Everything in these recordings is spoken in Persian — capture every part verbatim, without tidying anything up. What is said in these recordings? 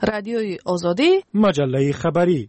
رادیوی آزادی، مجله خبری.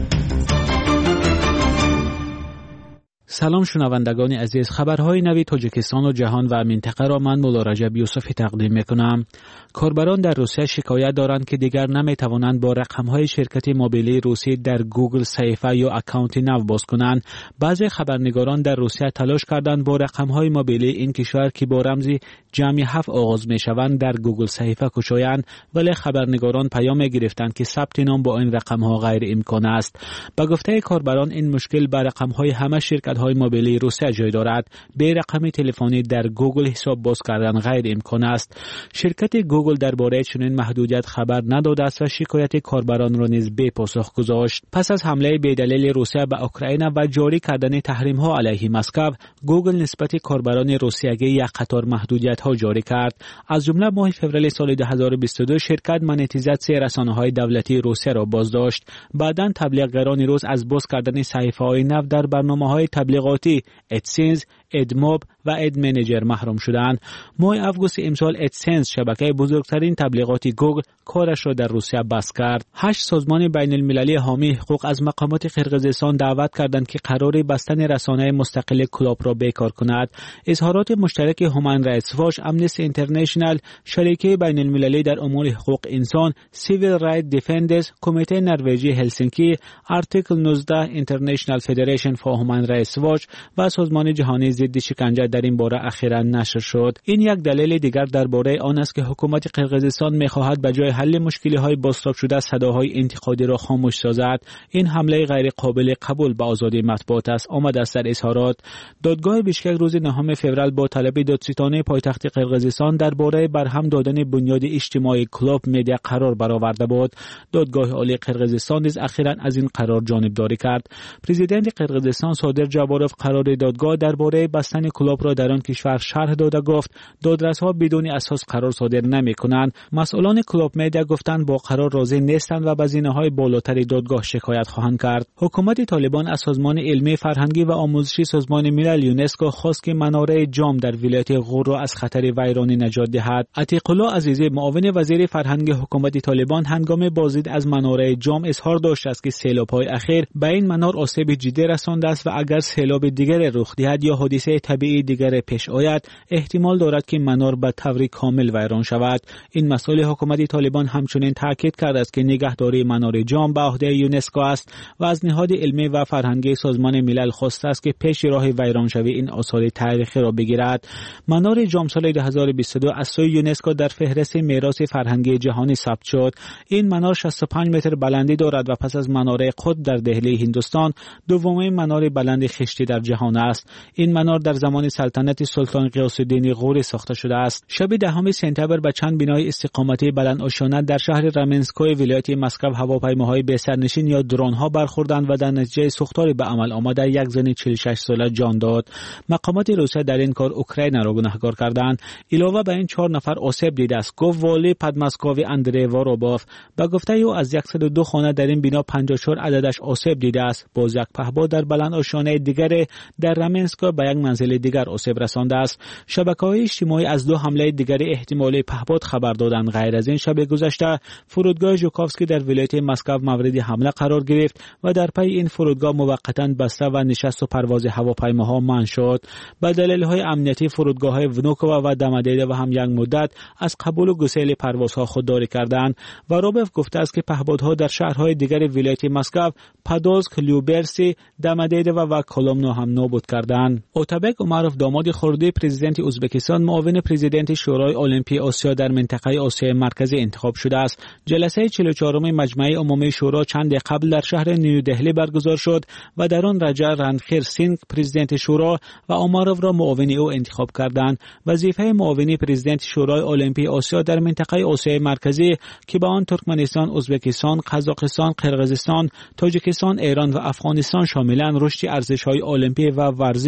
سلام شنوندگان عزیز، خبرهای نوی تاجیکستان و جهان و منطقه را من مولا رجب یوسفی تقدیم میکنم. کاربران در روسیه شکایت دارند که دیگر نمیتوانند با رقمهای شرکت موبیلی روسی در گوگل صفحه یا اکانت نو باز کنند. بعضی خبرنگاران در روسیه تلاش کردند با رقمهای موبیلی این کشور که با رمز جمعی هفت آغاز میشوند در گوگل صفحه گشایند، ولی خبرنگاران پیام گرفتند که ثبت نام با این رقمها غیر امکان است. به گفته کاربران این مشکل بر رقمهای همه شرکت‌های موبیلی روسیه جای دارد. به رقم تلفنی در گوگل حساب باز کردن غیر امکان است. شرکت گوگل درباره چنین محدودیت خبر نداده است و شکایت کاربران را نیز بی پاسخ گذاشت. پس از حمله بی‌دلیل روسیه به اوکراین و جاری کردن تحریم‌ها علیه مسکو، گوگل نسبت کاربران روسیه‌ای یک قطار محدودیت‌ها جاری کرد. از جمله ماه فوریه سال دو هزار و بیست و دو شرکت مانتیزاسیون رسانه‌های دولتی روسیه را بازداشت. بعداً تبلیغگران روس از باز کردن صحیفه‌های نو در برنامه‌های تبلیغاتی ادسنس، ادموب و اد منیجر محروم شدند. ماه آگوست امسال ادسنس، شبکه بزرگترین تبلیغاتی گوگل، کارش را در روسیه بس کرد. هشت سازمان بین المللی حامی حقوق از مقامات قرقیزستان دعوت کردند که قرار بستن رسانه مستقل کلاب را بیکار کند. اظهارات مشترک هومن رایتس واچ، امنستی اینترنشنال، شریکه بین المللی در امور حقوق انسان، سیویل رایت دیفندرز، کمیته نروژی هلسینکی، آرتیکل نوزده اینترنشنال فدریشن فور هومن رایتس واچ و سازمان جهانی ضد شکنجه در این باره اخیراً نشر شد. این یک دلیل دیگر درباره آن است که حکومت قرقیزستان می‌خواهد به جای حل مشکل‌های بازتاب شده صداهای انتقادی را خاموش سازد. این حمله غیر قابل قبول به آزادی مطبوعات است، آمد است در اظهارات. دادگاه بیشکک روز نهم فوریه با طلب دادستانی پایتخت قرقیزستان درباره برهم دادن بنیاد اجتماعی کلوب مدیا قرار برآورده بود. دادگاه عالی قرقیزستان نیز اخیراً از این قرار جانبداری کرد. پرزیدنت قرقیزستان صادر جاباروف قرار دادگاه درباره بستن کلوب را در آن کشور شرح داده گفت دادرس‌ها بدون اساس قرار صادر نمی‌کنند. مسئولان کلوب مدیا گفتند با قرار راضی نیستند و به زینه‌های بالاتر دادگاه شکایت خواهند کرد. حکومت طالبان از سازمان علمی فرهنگی و آموزشی سازمان ملل یونسکو خواست که مناره جام در ولایت غور را از خطر ویرانی نجات دهد. عتیق الله عزیزی، معاون وزیر فرهنگ حکومت طالبان، هنگام بازدید از مناره جام اظهار داشت است که سیلاب‌های اخیر به این منار آسیب جدی رسانده است و اگر سیلاب دیگر رخ دهد یا حادثه طبیعی دیگر پیش آید، احتمال دارد که منار به طور کامل ویران شود. این مسئله حکومت طالبان همچنین تاکید کرده است که نگهداری منار جام به عهده یونسکو است و از نهاد علمی و فرهنگی سازمان ملل خواسته است که پیش راه ویرانشوی این آثار تاریخی را بگیرد. منار جام سال دو هزار و بیست و دو از سوی یونسکو در فهرست میراث فرهنگی جهانی ثبت شد. این منار شصت و پنج متر بلندی دارد و پس از مناره قطب در دهلی هندوستان دومین منار بلند خشتی در جهان است. این منار در زمان سلطنت سلطان غیاث الدین غوری ساخته شده است. شب دهم سپتامبر به چند بنای استقامتی بلند آشانه در شهر رامنسکوی ولایت مسکو هواپیماهای بی سرنشین یا درون‌ها برخوردند و در نتیجه سوختاری به عمل آمده یک زن چهل و شش ساله جان داد. مقامات روسیه در این کار اوکراین را گناهکار کردند. علاوه بر این چهار نفر آسیب دیده است، گفت والی پدماسکوی اندری واروباف. به گفته او از صد و دو خانه در این بنا پنجاه و چهار عددش آسیب دیده است. باز یک پهپاد در بلند آشانه دیگر در رامنسکو به یک منزل دیگر آسیب رسانده است. شبکه‌های اجتماعی از دو حمله دیگر احتمالی پهپاد خبر دادند. غیر از این شب گذشته فرودگاه ژوکوفسکی در ولایت مسکو مورد حمله قرار گرفت و در پی این فرودگاه موقتا بسته و نشست و پرواز هواپیماها منع شد. به دلایل امنیتی فرودگاه‌های ونوکووا و دمدیده و هم یک مدت از قبول و گسیل پروازها خودداری کردند. و روبف گفته است که پهپادها در شهرهای دیگر ولایت مسکو، پادولسک، لیوبرسی، دمدیده و و کولومنو هم نابود کردند. اوتابک اومروف، داماد خردی پرزیدنت ازبکستان، معاون پرزیدنت شورای المپی آسیا در منطقه آسیای مرکزی انتخاب شده است. جلسه چهل و چهارم مجمع عمومی شورا چند قبل در شهر نیودهلی برگزار شد و در آن رجا رنخیر سینگ پرزیدنت شورا و اومروف را معاون او انتخاب کردند. وظیفه معاونی پرزیدنت شورای المپی آسیا در منطقه آسیای مرکزی که به آن ترکمنستان، ازبکستان، قزاقستان، قرقیزستان، تاجیکستان، ایران و افغانستان شاملند، رشد ارزش‌های المپی و ورزش در این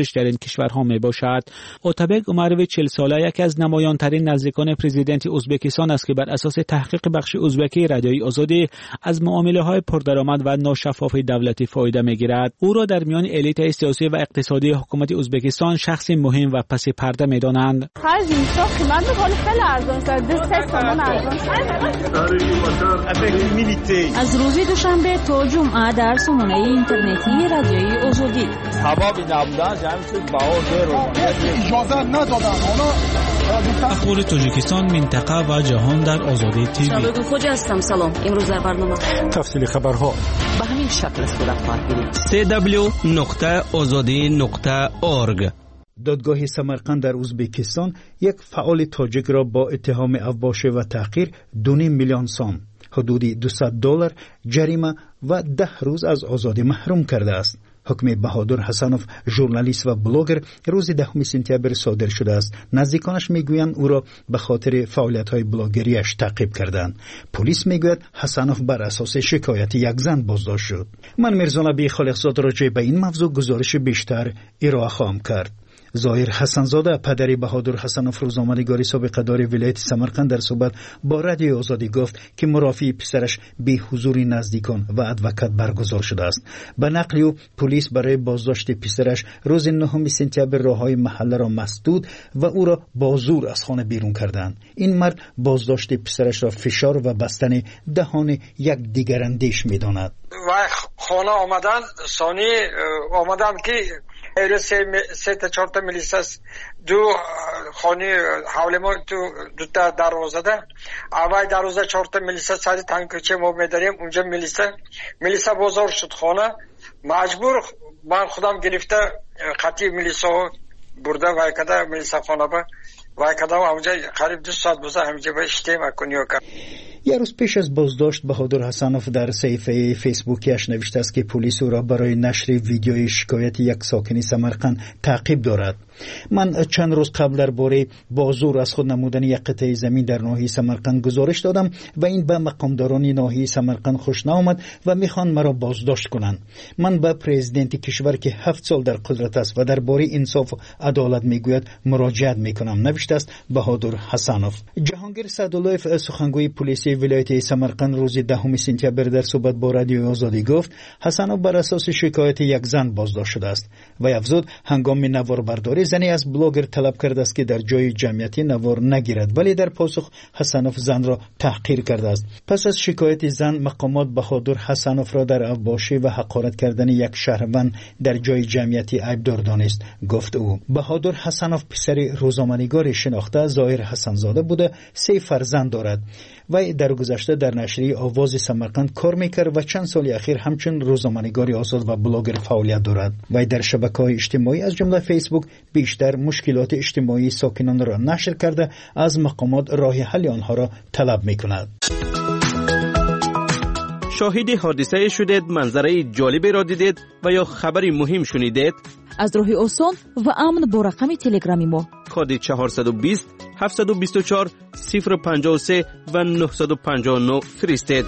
کشورها می باشد. اوتابک اومرویچ چهل ساله یکی از نمایانترین نزدیکان پرزیدنت ازبکستان است که بر اساس تحقیق بخش ازبکی رادیوی آزادی از معامله‌های پردرآمد و ناشفاف دولتی فایده می‌گیرد. او را در میان الیت سیاسی و اقتصادی حکومت ازبکستان شخصی مهم و پس پرده می‌دانند. از روز دوشنبه تا جمعه در سامانه اینترنتی رادیوی آزادی اجازه ندادن. اخبار تاجیکستان، منطقه و جهان در آزادی تیوی. شبکه خوجا هستم. سلام. امروز در برنامه تفصیل خبرها به همین شکل صورت خواهد گرفت. سی دبلیو نقطه آزادی نقطه اورگ. دادگاه سمرقند در ازبکستان یک فعال تاجیک را با اتهام افباشه و تحقیر دو میلیون سام، حدودی دویست دلار جریمه و ده روز از آزادی محروم کرده است. حکم بهادر حسنوف، ژورنالیست و بلاگر، روز دهم سپتامبر صادر شده است. نزدیکانش میگویند او را به خاطر فعالیت‌های بلاگریش تعقیب کردند. پلیس میگوید حسنوف بر اساس شکایت یک زن بازداشت شد. من میرزا نبی خالقزاد راجع به این موضوع گزارش بیشتر ارائه خواهم کرد. ظاهر حسنزاده، پدر بهادر حسنوف، روزنامه‌نگاری سابق دار ولایت سمرقند، در صحبت با رادیو آزادی گفت که مرافعه پسرش به حضور نزدیکان و ادوکات برگزار شده است. به نقل او، پلیس برای بازداشت پسرش روز نهم سپتامبر راههای محله را مسدود و او را با زور از خانه بیرون کردند. این مرد بازداشت پسرش را فشار و بستن دهان یک دیگراندیش می‌داند. و خانه آمدن ثانی آمدن که ایرو سه سه تا چهار تا میلیس دو خانه حول ما تو دو تا دروازه ده. اول دروازه چهار تا میلیس سری تانکچه ما می‌داریم اونجا میلیس میلیس بازار شد خانه مجبور من خودم گرفته خطی میلیسا برده و کدا میلیس خانه با و کدا اونجا قریب دو ساعت بوده همینجا به اشتباه کنیو کرد. یک روز پیش از بازداشت بهادر حسنوف در صفحه فیسبوکیش نوشته است که پلیس او را برای نشر ویدیوی شکایت یک ساکن سمرقند تعقیب دارد. من چند روز قبل درباره با زور از خود نمودن یک قطعه زمین در ناحیه سمرقند گزارش دادم و این به مقامداران ناحیه سمرقند خوش نآمد و میخوان مرا بازداشت کنند. من به پرزیدنت کشور که هفت سال در قدرت است و درباره انصاف و عدالت میگوید مراجعت میکنم، نوشته است بهادر حسنوف. جهانگیر سعداللهیف، سخنگوی پلیس ولایت سمرقند، روز دهم سپتامبر در صحبت با رادیو آزادی گفت حسنوف بر اساس شکایت یک زن بازداشت شده است و افزود هنگام نوار برداری زنی از بلاگر طلب کرده است که در جای جمعیتی نوار نگیرد، ولی در پاسخ حسنوف زن را تحقیر کرده است. پس از شکایت زن، مقامات بهادر حسنوف را در افباشی و حقارت کردن یک شهروند در جای جمعیتی عیبدار دانست. گفت او بهادر حسنوف پسر روزنامه‌نگار شناخته ظاهر حسنزاده بوده، سه فرزند دارد و در گذشته در نشریه آواز سمرقند کار میکرد و چند سال اخیر همچنین روزنامه‌نگاری آزاد و بلاگر فعالیت دارد و در شبکه‌های اجتماعی از جمله فیسبوک بیشتر مشکلات اجتماعی ساکنان را نشر کرده از مقامات راه حل آنها را طلب میکند. شاهد حادثه شدید، منظره جالبی را دیدید و یا خبری مهم شنیدید؟ از راه آسان و امن با رقم تلگرامی ما کد چهارصد و بیست هفتصد و بیست و چهار صفر پنجاه و سه و نهصد و پنجاه و نه فرستید.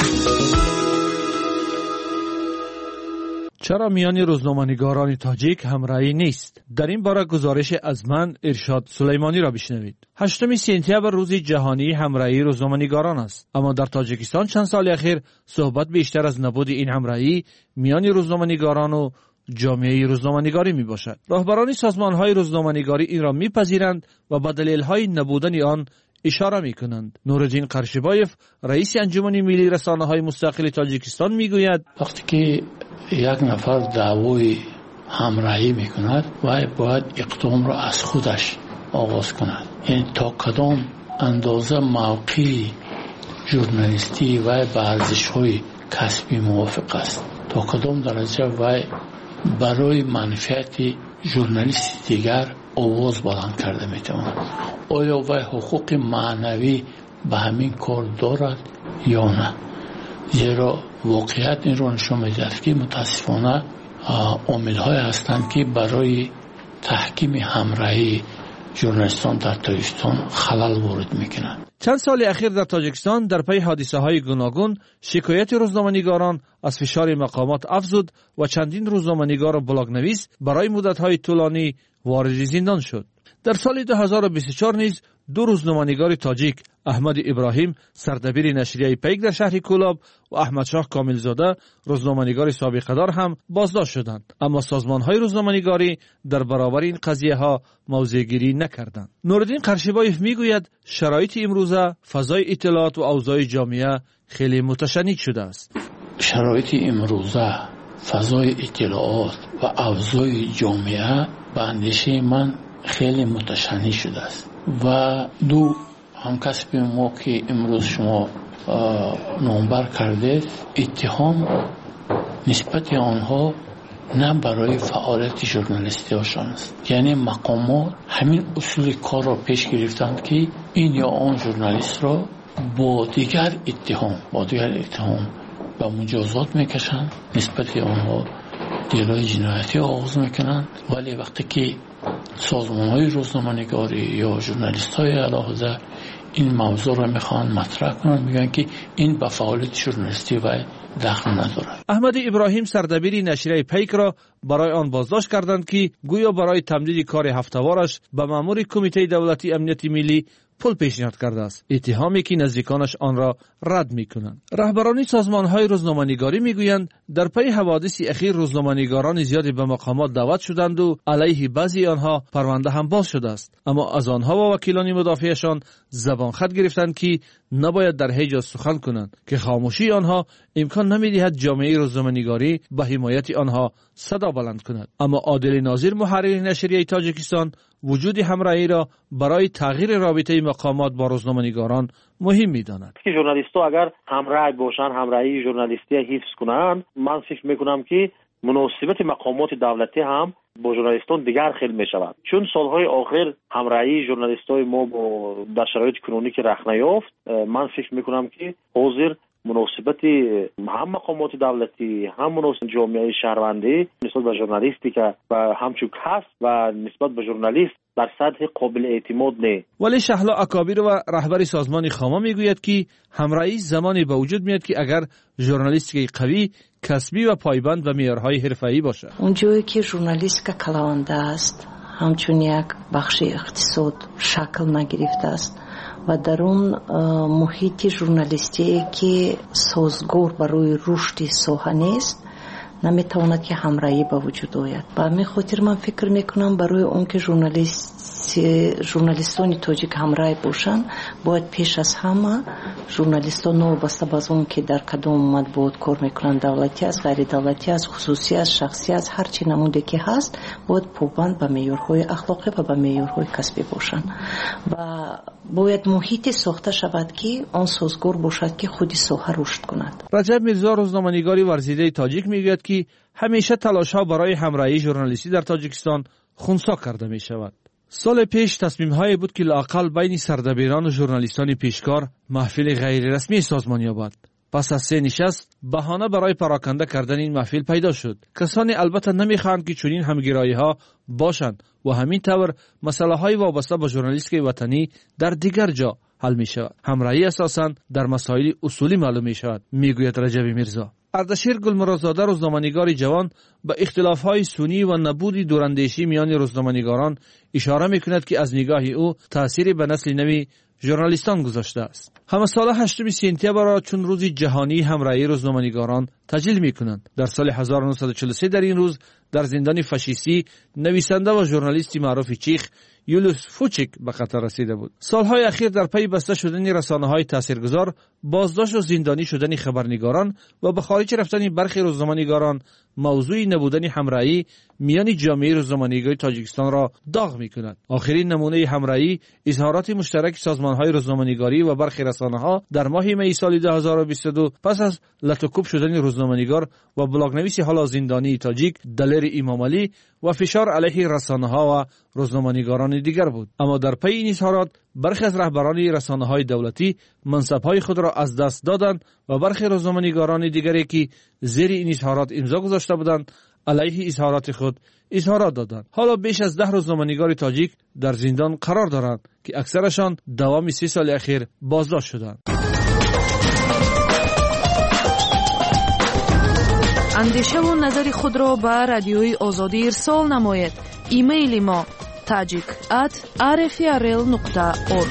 چرا میان روزنامه‌نگاران تاجیک همراهی نیست؟ در این باره گزارش از من ارشاد سلیمانی را بشنوید. هشتم سپتامبر روز جهانی همراهی روزنامه‌نگاران است، اما در تاجیکستان چند سال اخیر صحبت بیشتر از نبود این همراهی میان روزنامه‌نگاران و جامعه روزنامه‌نگاری می باشد. راهبران سازمان‌های روزنامه‌نگاری این را می‌پذیرند و به دلایل نبودن آن اشاره می‌کنند. نورالدین قرشبایف، رئیس انجمن ملی رسانه‌های مستقل تاجیکستان می‌گوید وقتی که یک نفر دعوای همراهی می‌کند و باید اقدام را از خودش آغاز کند، یعنی تا کدام اندازه موقعی ژورنالیستی و با ارزش‌های کسبی موافق است، تا کدام درجه و برای منفعت ژورنالیست دیگر آواز بلند کرده میتواند. آیا و حقوق معنوی به همین کار دارد یا نه؟ زیرا واقعیت این رو نشان می‌دهد که متاسفانه عامل‌های هستند که برای تحکیم همراهی ژورنالیستان در تاجیکستان خلل وارد میکنند. چند سال اخیر در تاجیکستان در پی حادثه های گوناگون شکایت روزنامه‌نگاران از فشار مقامات افزود و چندین روزنامه‌نگار و بلاگ‌نویس برای مدت‌های طولانی وارد زندان شد. در سال دو هزار و بیست و چهار نیز دو روزنامه‌نگار تاجیک، احمد ابراهیم سردبیر نشریه پیک در شهر کولاب و احمد شاه کاملزاده روزنامه‌نگار سابقه‌دار هم بازداشت شدند، اما سازمان‌های روزنامه‌نگاری در برابر این قضیه‌ها موضع‌گیری نکردند. نورالدین قرشیبایف میگوید شرایط امروزه فضای اطلاعات و اوضاع جامعه خیلی متشنج شده است. شرایط امروزه فضای اطلاعات و اوضاع جامعه به اندیشه من خیلی متشنج شده است و دو همکسب ما که امروز شما نامبر کرده اتهام نسبت آنها نه برای فعالیت ژورنالیستی هاشان است، یعنی مقامات همین اصول کار را پیش گرفتند که این یا آن ژورنالیست را با دیگر اتهام با دیگر اتهام و مجازات میکشند، نسبت آنها دیلای جنایتی آغاز میکنند، ولی وقتی که سازمان های روزنامه‌نگاری یا ژورنالیست های علاوه این موضوع را میخوان مطرح کنند، میگن که این به فعالیت ژورنالیستی و دخل ندارد. احمد ابراهیم سردبیر نشریه پیک را برای آن بازداشت کردند که گویا برای تمدید کار هفته‌وارش به مأمور کمیته دولتی امنیت ملی پول پیشنهاد کرده است، اتهامی که نزدیکانش آن را رد میکنند. رهبران سازمان‌های روزنامه‌نگاری میگویند در پی حوادث اخیر روزنامه‌نگاران زیادی به مقامات دعوت شدند و علیه بعضی آنها پرونده هم باز شده است، اما از آنها و وکیلان مدافعشان زبان خط گرفتند که نباید در حجاز سخن کنند که خاموشی آنها امکان نمی‌دهد جامعه روزنامه‌نگاری به حمایت آنها صدا بلند کند. اما عادل ناظر محرر نشریه تاجیکستان وجود همراهی را برای تغییر رابطه مقامات با روزنامه‌نگاران مهم می‌داند. که ژورنالیست‌ها اگر همراه باشند، همراهی ژورنالیستی حفظ کنند، من فکر می‌کنم که مناسبت مقامات دولتی هم با ژورنالیستان دیگر خیلی می‌شود، چون سالهای آخر همراهی ژورنالیست‌های ما با در شرایط کنونی که رخ نیافت، من فکر می‌کنم که حاضر مناسبت هم مقامات دولتی هم مناسبت جامعه شهروندی نسبت به ژورنالیستی که و همچون کسب و نسبت به ژورنالیست در سطح قابل اعتماد نه. ولی شهلا اکابیر و رهبر سازمان خاما میگوید که همراهی زمانی به وجود میاد که اگر ژورنالیستی قوی، کسبی و پایبند به معیارهای حرفه‌ای باشه. اونجایی که ژورنالیست که کلاونده است، همچون یک بخش اقتصاد شکل نگرفته است و در اون محیط ژورنالیستی که سازگار برای رشد ساحه نیست، نمیتواند که همراهی به وجود آید. به همین خاطر من فکر میکنم برای اون که ژورنالیست ژورنالیستان تاجیک همراه باشند، باید پیش از همه ژورنالیستان وابسته به اون که در کدام مطبوعات کار میکنند، دولتی از غیر دولتی از خصوصی از شخصی از هر چی نموده که هست، باید پابند به معیارهای اخلاقی و به معیارهای کسبی باشند و باید محیط ساخته شود که آن سازگار باشد که خودی ساحه رشد کند. رجب میرزا روزنامه‌نگاری ورزیده تاجیک میگوید که همیشه تلاش‌ها برای همراهی ژورنالیستی در تاجیکستان خنثی کرده میشود. سال پیش تصمیم‌هایی بود که لااقل بین سردبیران و ژورنالیستان پیشکار محفل غیر رسمی سازمان یابد. پس از سه نشست بهانه برای پراکنده کردن این محفل پیدا شد. کسانی البته نمی‌خواهند که چنین همگرایی‌ها باشند و همین طور مسائل وابسته به ژورنالیستیک وطنی در دیگر جا حل می‌شود. همراهی اساساً در مسائل اصولی معلوم می‌شود، میگوید رجب میرزا. اردشیر گلمرادزاده روزنامه‌نگار جوان به اختلاف‌های سنی و نبود دوراندیشی میان روزنامه‌نگاران اشاره می‌کند که از نگاه او تأثیری به نسل نوی ژورنالیستان گذاشته است. همه سال هشتم سپتامبر را چون روز جهانی همراهی روزنامه‌نگاران تجلیل می‌کنند. در سال هزار و نهصد و چهل و سه در این روز در زندان فاشیستی نویسنده و ژورنالیستی معروف چیخ یولوس فوچیک به خطر رسیده بود. سالهای اخیر در پی بسته شدن رسانه‌های تاثیرگذار، بازداشت و زندانی شدن خبرنگاران و به خارج رفتن برخی روزنامه‌نگاران موضوع نبودن همراهی میان جامعه روزنامه‌نگاری تاجیکستان را داغ می‌کند. آخرین نمونه همراهی اظهارات مشترک سازمان‌های روزنامه‌نگاری و برخی رسانه‌ها در ماه می سال دو هزار و بیست و دو پس از لطوکوب شدن روزنامه‌نگار و بلاگ‌نویس حالا زندانی تاجیک دلیر امامعلی و فشار علیه رسانه‌ها و روزنامه‌نگاران دیگر بود. اما در پی این اظهارات برخی از رهبران رسانه‌های دولتی منصب‌های خود را از دست دادند و برخی روزنامه‌نگاران دیگری که زیر این اظهارات امضا گذاشته بودند علیه اظهارات خود اظهارات دادند. حالا بیش از ده روز نامه‌نگار تاجیک در زندان قرار دارند که اکثرشان دوام سه سال اخیر بازداشت شدند. اندیشه و نظر خود را به رادیوی آزادی ارسال نمایید. ایمیل ما tajik at r f r l nokta org.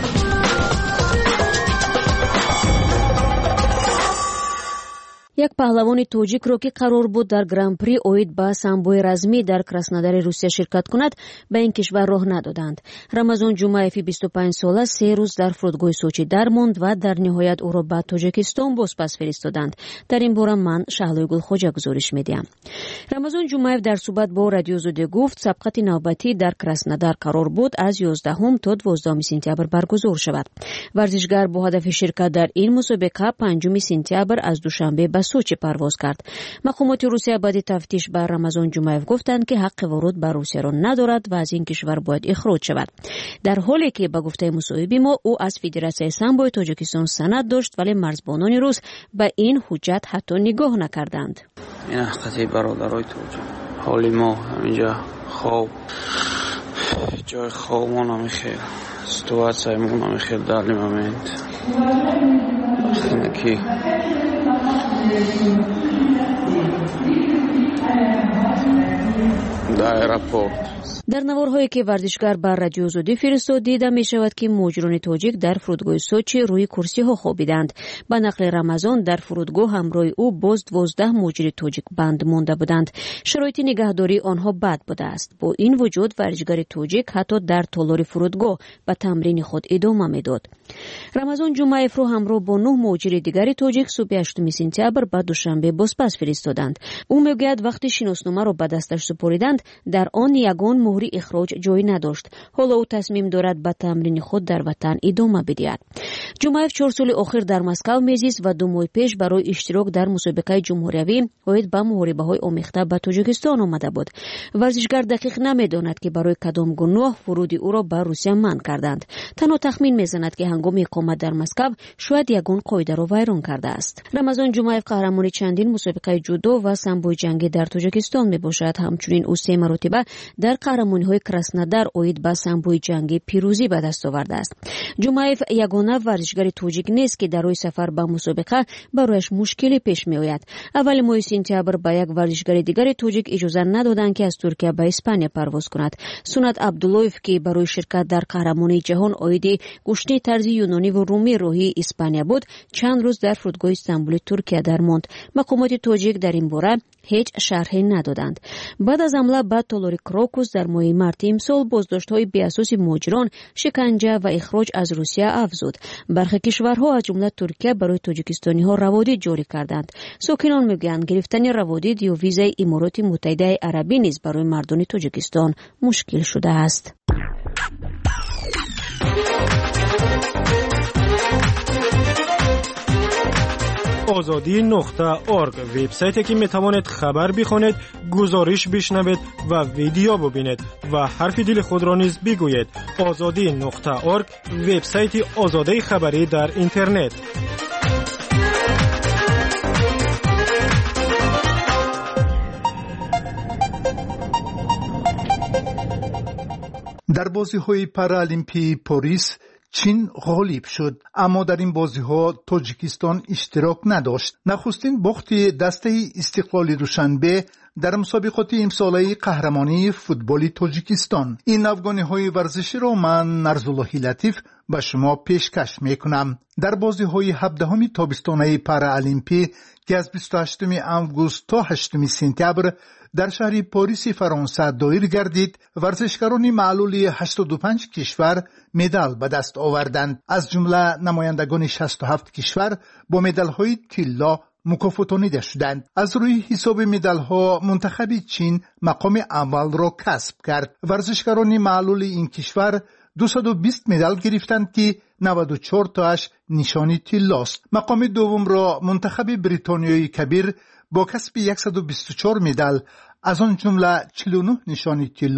یک پهلوان توجیک رو که قرار بود در گران پری اوید با سامبوی رزمی در کراسنودار روسیه شرکت کند به این کشور راه ندادند. رمضان جمعیفی بیست و پنج ساله سه روز در فرودگاه سوچی درماند و در نهایت او را به تاجیکستان بازپس فرستادند. در این باره من شهلوی گلخوجا گزارش میدیم. رمضان جمعیف در صحبت با رادیو زوده گفت سبقت نوبتی در کراسنودار قرار بود از یازدهم تا دوازدهم سپتامبر برگزار شود. ورزشگر با هدف شرکت در این مسابقه پنجم سپتامبر از دوشنبه به سوچی پرواز کرد. مقامات روسیه بعد تفتیش بر رمضان جمعیف گفتند که حق ورود به روسیه را ندارد و از این کشور باید اخراج شود. در حالی که به گفته مصاحبه ما او از فدراسیون سامبوی تاجیکستان سند داشت ولی مرزبانان روس به این حجت حتی نگاه نکردند. این قضیه برادرای توجه حالی ما همینجا خواب جای خواب ما نمیخیر سیتواسیون ما نمیخیر در این مومنت خیلی در اپورت در نوارهایی که ورزشگر بر رادیو زودی فرستاد دیده می شود که مهاجران تاجیک در فرودگاه سوچی روی کرسی ها خوابیدند. به نقل رمضان در فرودگاه همراه او باز دوازده مهاجر تاجیک بند مانده بودند. شرایط نگهداری آنها بد بوده است. با این وجود ورزشگر تاجیک حتی در تالار فرودگاه به تمرین خود ادامه میداد. رمضان جمعیف رو همراه با نه مهاجر دیگر تاجیک صبح هشتم سپتامبر به دوشنبه بازپس فرستادند. او میگوید وقتی شناسنامه را به دستش سپردند در آن یگان مهری اخراج جای نداشت. حالا او تصمیم دارد به تمرین خود در وطن ادامه بدهد. جمعیف چهار سال اخیر در مسکو میزیست و دو ماه پیش برای اشتراک در مسابقه جمهوری اوید به محاربه‌های آمیخته به تاجیکستان آمده بود. ورزشگر دقیق نمیداند که برای کدام گناه ورود او را به روسیه منع کردند. تنها تخمین میزند که هنگام اقامت در مسکو شاید یگان قاعده را ویران کرده است. رمضان جمعیف قهرمان چندین مسابقه جودو و سامبوی جنگی در تاجیکستان میباشد. همچنین او سه مرتبه در قهرمانی‌های کراسنودار اوید با سامبوی جنگی پیروزی به دست آورده است. جمعیف یگانه ورزشگر تاجیک نیست که در روی سفر به مسابقه برایش مشکلی پیش میآید. اول ماه سپتامبر با یک ورزشگر دیگر تاجیک اجازه ندادند که از ترکیه به اسپانیا پرواز کند. سنت عبداللهیف که برای شرکت در قهرمانی جهان اوید گشنه طرز یونانی و رومی راهی اسپانیا بود چند روز در فرودگاه استانبول ترکیه درماند. مقامات تاجیک در این باره هیچ شرحی ندادند. بعد از حمله به تالار کراکوس در ماه مارت امسال بازداشت‌های بی‌اساس مهاجران، شکنجه و اخراج از روسیه افزود. برخی کشورها از جمله ترکیه برای تاجیکستانی‌ها روادید جاری کردند. ساکنان میگویند گرفتن روادید یا ویزای امارات متحده عربی نیز برای مردم تاجیکستان مشکل شده است. آزادی نقطه ارگ وبسایتی که می توانید خبر بخونید، گزارش بشنوید و ویدیو ببینید و حرف دل خود را نیز بگویید. آزادی نقطه ارگ وبسایت آزادی خبری در اینترنت. در بازی‌های پارالمپی پاریس چین غالب شد، اما در این بازی‌ها تاجیکستان اشتراک نداشت. نخستین باخت دسته استقلال دوشنبه در مسابقات امساله قهرمانی فوتبال تاجیکستان. این افغانی‌های ورزشی را من نرزالله لطیف به شما پیشکش میکنم. در بازی‌های هفدهم تابستانه پارالمپی که از بیست و هشتم آگوست تا هشتم سپتامبر در شهر پاریس فرانسه دایر گردید، ورزشکاران معلول هشتاد و پنج کشور مدال به دست آوردند. از جمله نمایندگان شصت و هفت کشور با مدال‌های طلا مکافاتانیده شدند. از روی حساب مدال‌ها منتخب چین مقام اول را کسب کرد. ورزشکاران معلول این کشور دویست و بیست مدال گرفتند که نود و چهار تاش نشانی طلاست. مقام دوم را منتخب بریتانیای کبیر با کسب صد و بیست و چهار مدال، از آن جمله چهل و نه نشانی طلا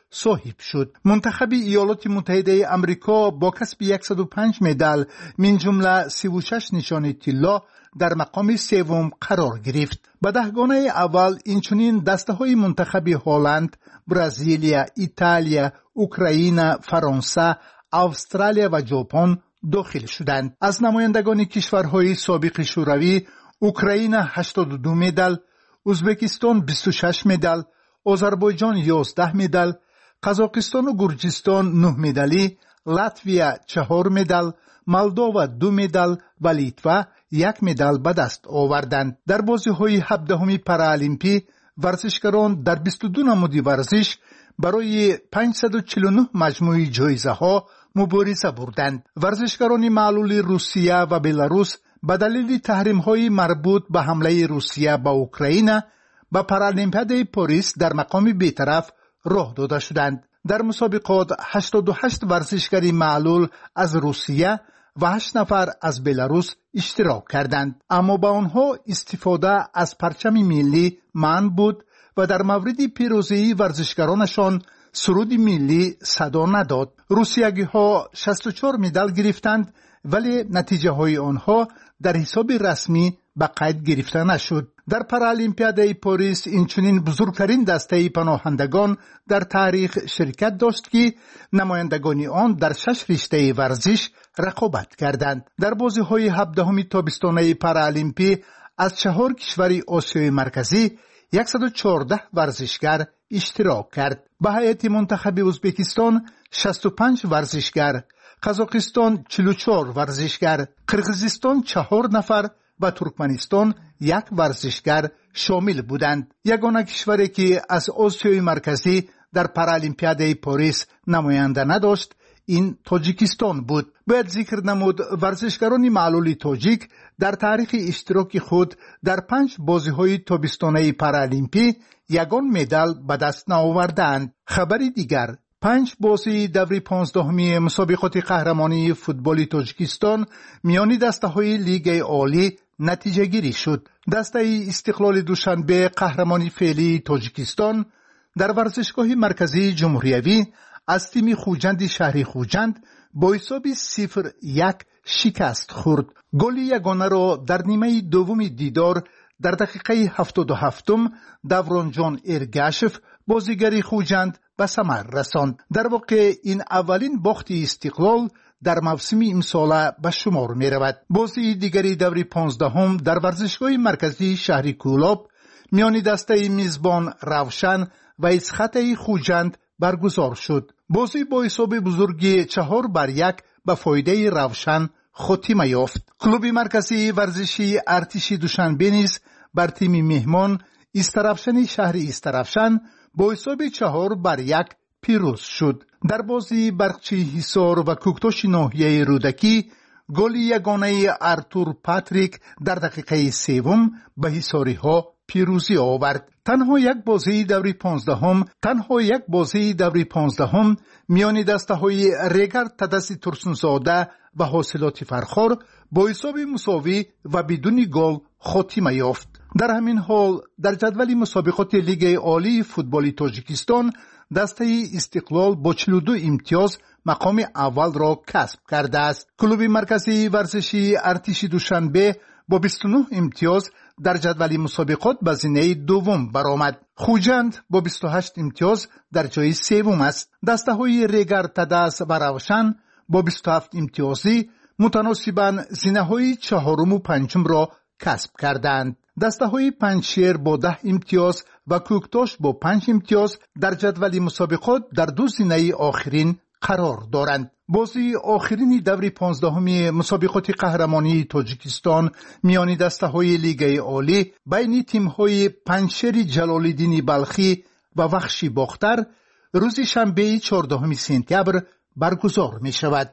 صاحب شد. منتخب ایالات متحده آمریکا با کسب صد و پنج مدال من جمله سی و شش نشان طلا در مقام سوم قرار گرفت. به دهگانه اول اینچنین دسته‌های منتخب هلند، برزیل، ایتالیا، اوکراین، فرانسه، استرالیا و ژاپن داخل شدند. از نمایندگان کشورهای سابق شوروی، اوکراین هشتاد و دو مدال، ازبکستان بیست و شش مدال، آذربایجان یازده مدال، قزاقستان و گرجستان نه مدالی، لاتویا چهار مدال، مولداوا دو مدال و لیتوا یک مدال به دست آوردند. در بازی‌های هفدهم پارالمپی ورزشکاران در بیست و دو نمود ورزش برای پانصد و چهل و نه مجموعه جایزه‌ها مبارزه بردند. ورزشکاران معلول روسیه و بلاروس به دلیل تحریم‌های مربوط به حمله روسیه به اوکراین به پارالمپیاد پاریس در مقام بی‌طرف راه داده شدند. در مسابقات هشتاد و هشت ورزشکار معلول از روسیه و هشت نفر از بلاروس اشتراک کردند، اما با آنها استفاده از پرچم ملی منع بود و در مورد پیروزی ورزشکارانشان سرود ملی صدا نداد. روسیه‌ها شصت و چهار مدال گرفتند ولی نتیجه های آنها در حساب رسمی به قید گرفته نشد. در پارالمپیاد پاریس اینچنین بزرگترین دسته پناهندگان در تاریخ شرکت داشت که نمایندگان آن در شش رشته ورزش رقابت کردند. در بازی‌های هفدهم تابستانه پارالمپی از چهار کشور آسیای مرکزی صد و چهارده ورزشکار اشتراک کرد. به هیئت منتخب ازبکستان شصت و پنج ورزشکار، قزاقستان چهل و چهار ورزشکار، قرقیزستان چهار نفر و ترکمنستان یک ورزشکار شامل بودند. یگانه کشوری که از آسیای مرکزی در پارالمپیاد پاریس نماینده نداشت این تاجیکستان بود. باید ذکر نمود ورزشکاران معلول تاجیک در تاریخ اشتراک خود در پنج بازی‌های تابستانه پارالمپی یگان مدال به دست نآوردند. خبری دیگر، پنج بازی دور پانزدهمی مسابقات قهرمانی فوتبال تاجیکستان میان دسته‌های لیگ عالی نتیجه گیری شد. دسته استقلال دوشنبه قهرمانی فعلی تاجیکستان در ورزشگاه مرکزی جمهوریوی از تیم خوجند شهری خوجند با حساب صفر یک شکست خورد. گل یگانه را در نیمه دوم دیدار در دقیقه هفتاد و هفتم دورانجان ارگاشف بازیگر خوجند به ثمر رساند. در واقع این اولین باخت استقلال در موسم امسال به شمار می رود. بازی دیگری دور پانزدهم در ورزشگاه مرکزی شهری کولاب میان دسته میزبان روشن و اسخط خوجند برگزار شد. بازی با حساب بزرگی چهار بر یک به فایده روشن خاتمه یافت. کلوب مرکزی ورزشی ارتش دوشنبه نیز بر تیم مهمان استرافشن شهر استرافشن با حساب چهار بر یک پیروز شد. در بازی برقچی حصار و کوکتاش ناحیه رودکی گل یگانه ارتور پاتریک در دقیقه سوم به حصاری ها پیروزی آورد. تنها یک بازی دوری پانزدهم تنها یک بازی دوری پانزدهم میان دسته های ریگر تدسی ترسونزاده و حاصلات فرخار با حساب مساوی و بدون گل خاتمه یافت. در همین حال در جدول مسابقات لیگ عالی فوتبال تاجیکستان دسته استقلال با چهل و دو امتیاز مقام اول را کسب کرده است. کلوب مرکزی ورزشی ارتش دوشنبه با بیست و نه امتیاز در جدول مسابقات به زینه دوم برآمد. خوجند با بیست و هشت امتیاز در جای سوم است. دسته های ریگر تدس و روشن با بیست و هفت امتیازی متناسباً زینه های چهارم و پنجم را کسب کردند. دسته های پنجشیر با ده امتیاز و کوکتاش با پنج امتیاز در جدول مسابقات در دو زینه آخرین قرار دارند. بازی آخرین دور پانزدهمی مسابقات قهرمانی تاجیکستان میان دسته های لیگ عالی بین تیم های پنجشیر جلال‌الدین بلخی و وخشی باختر روز شنبه چهاردهم سپتامبر برگزار می شود.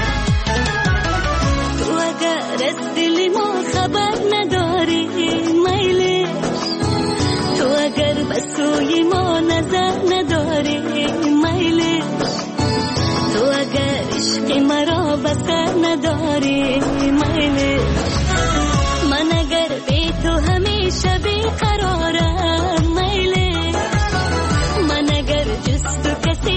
تو اگر از دل ما خبر نداری میلی، تو اگر به سوی ما نظر نداری میلی، تو اگر عشق مرا بسر نداری میلی، من اگر بی تو همیشه بیقرارم میلی، من اگر جز تو کسی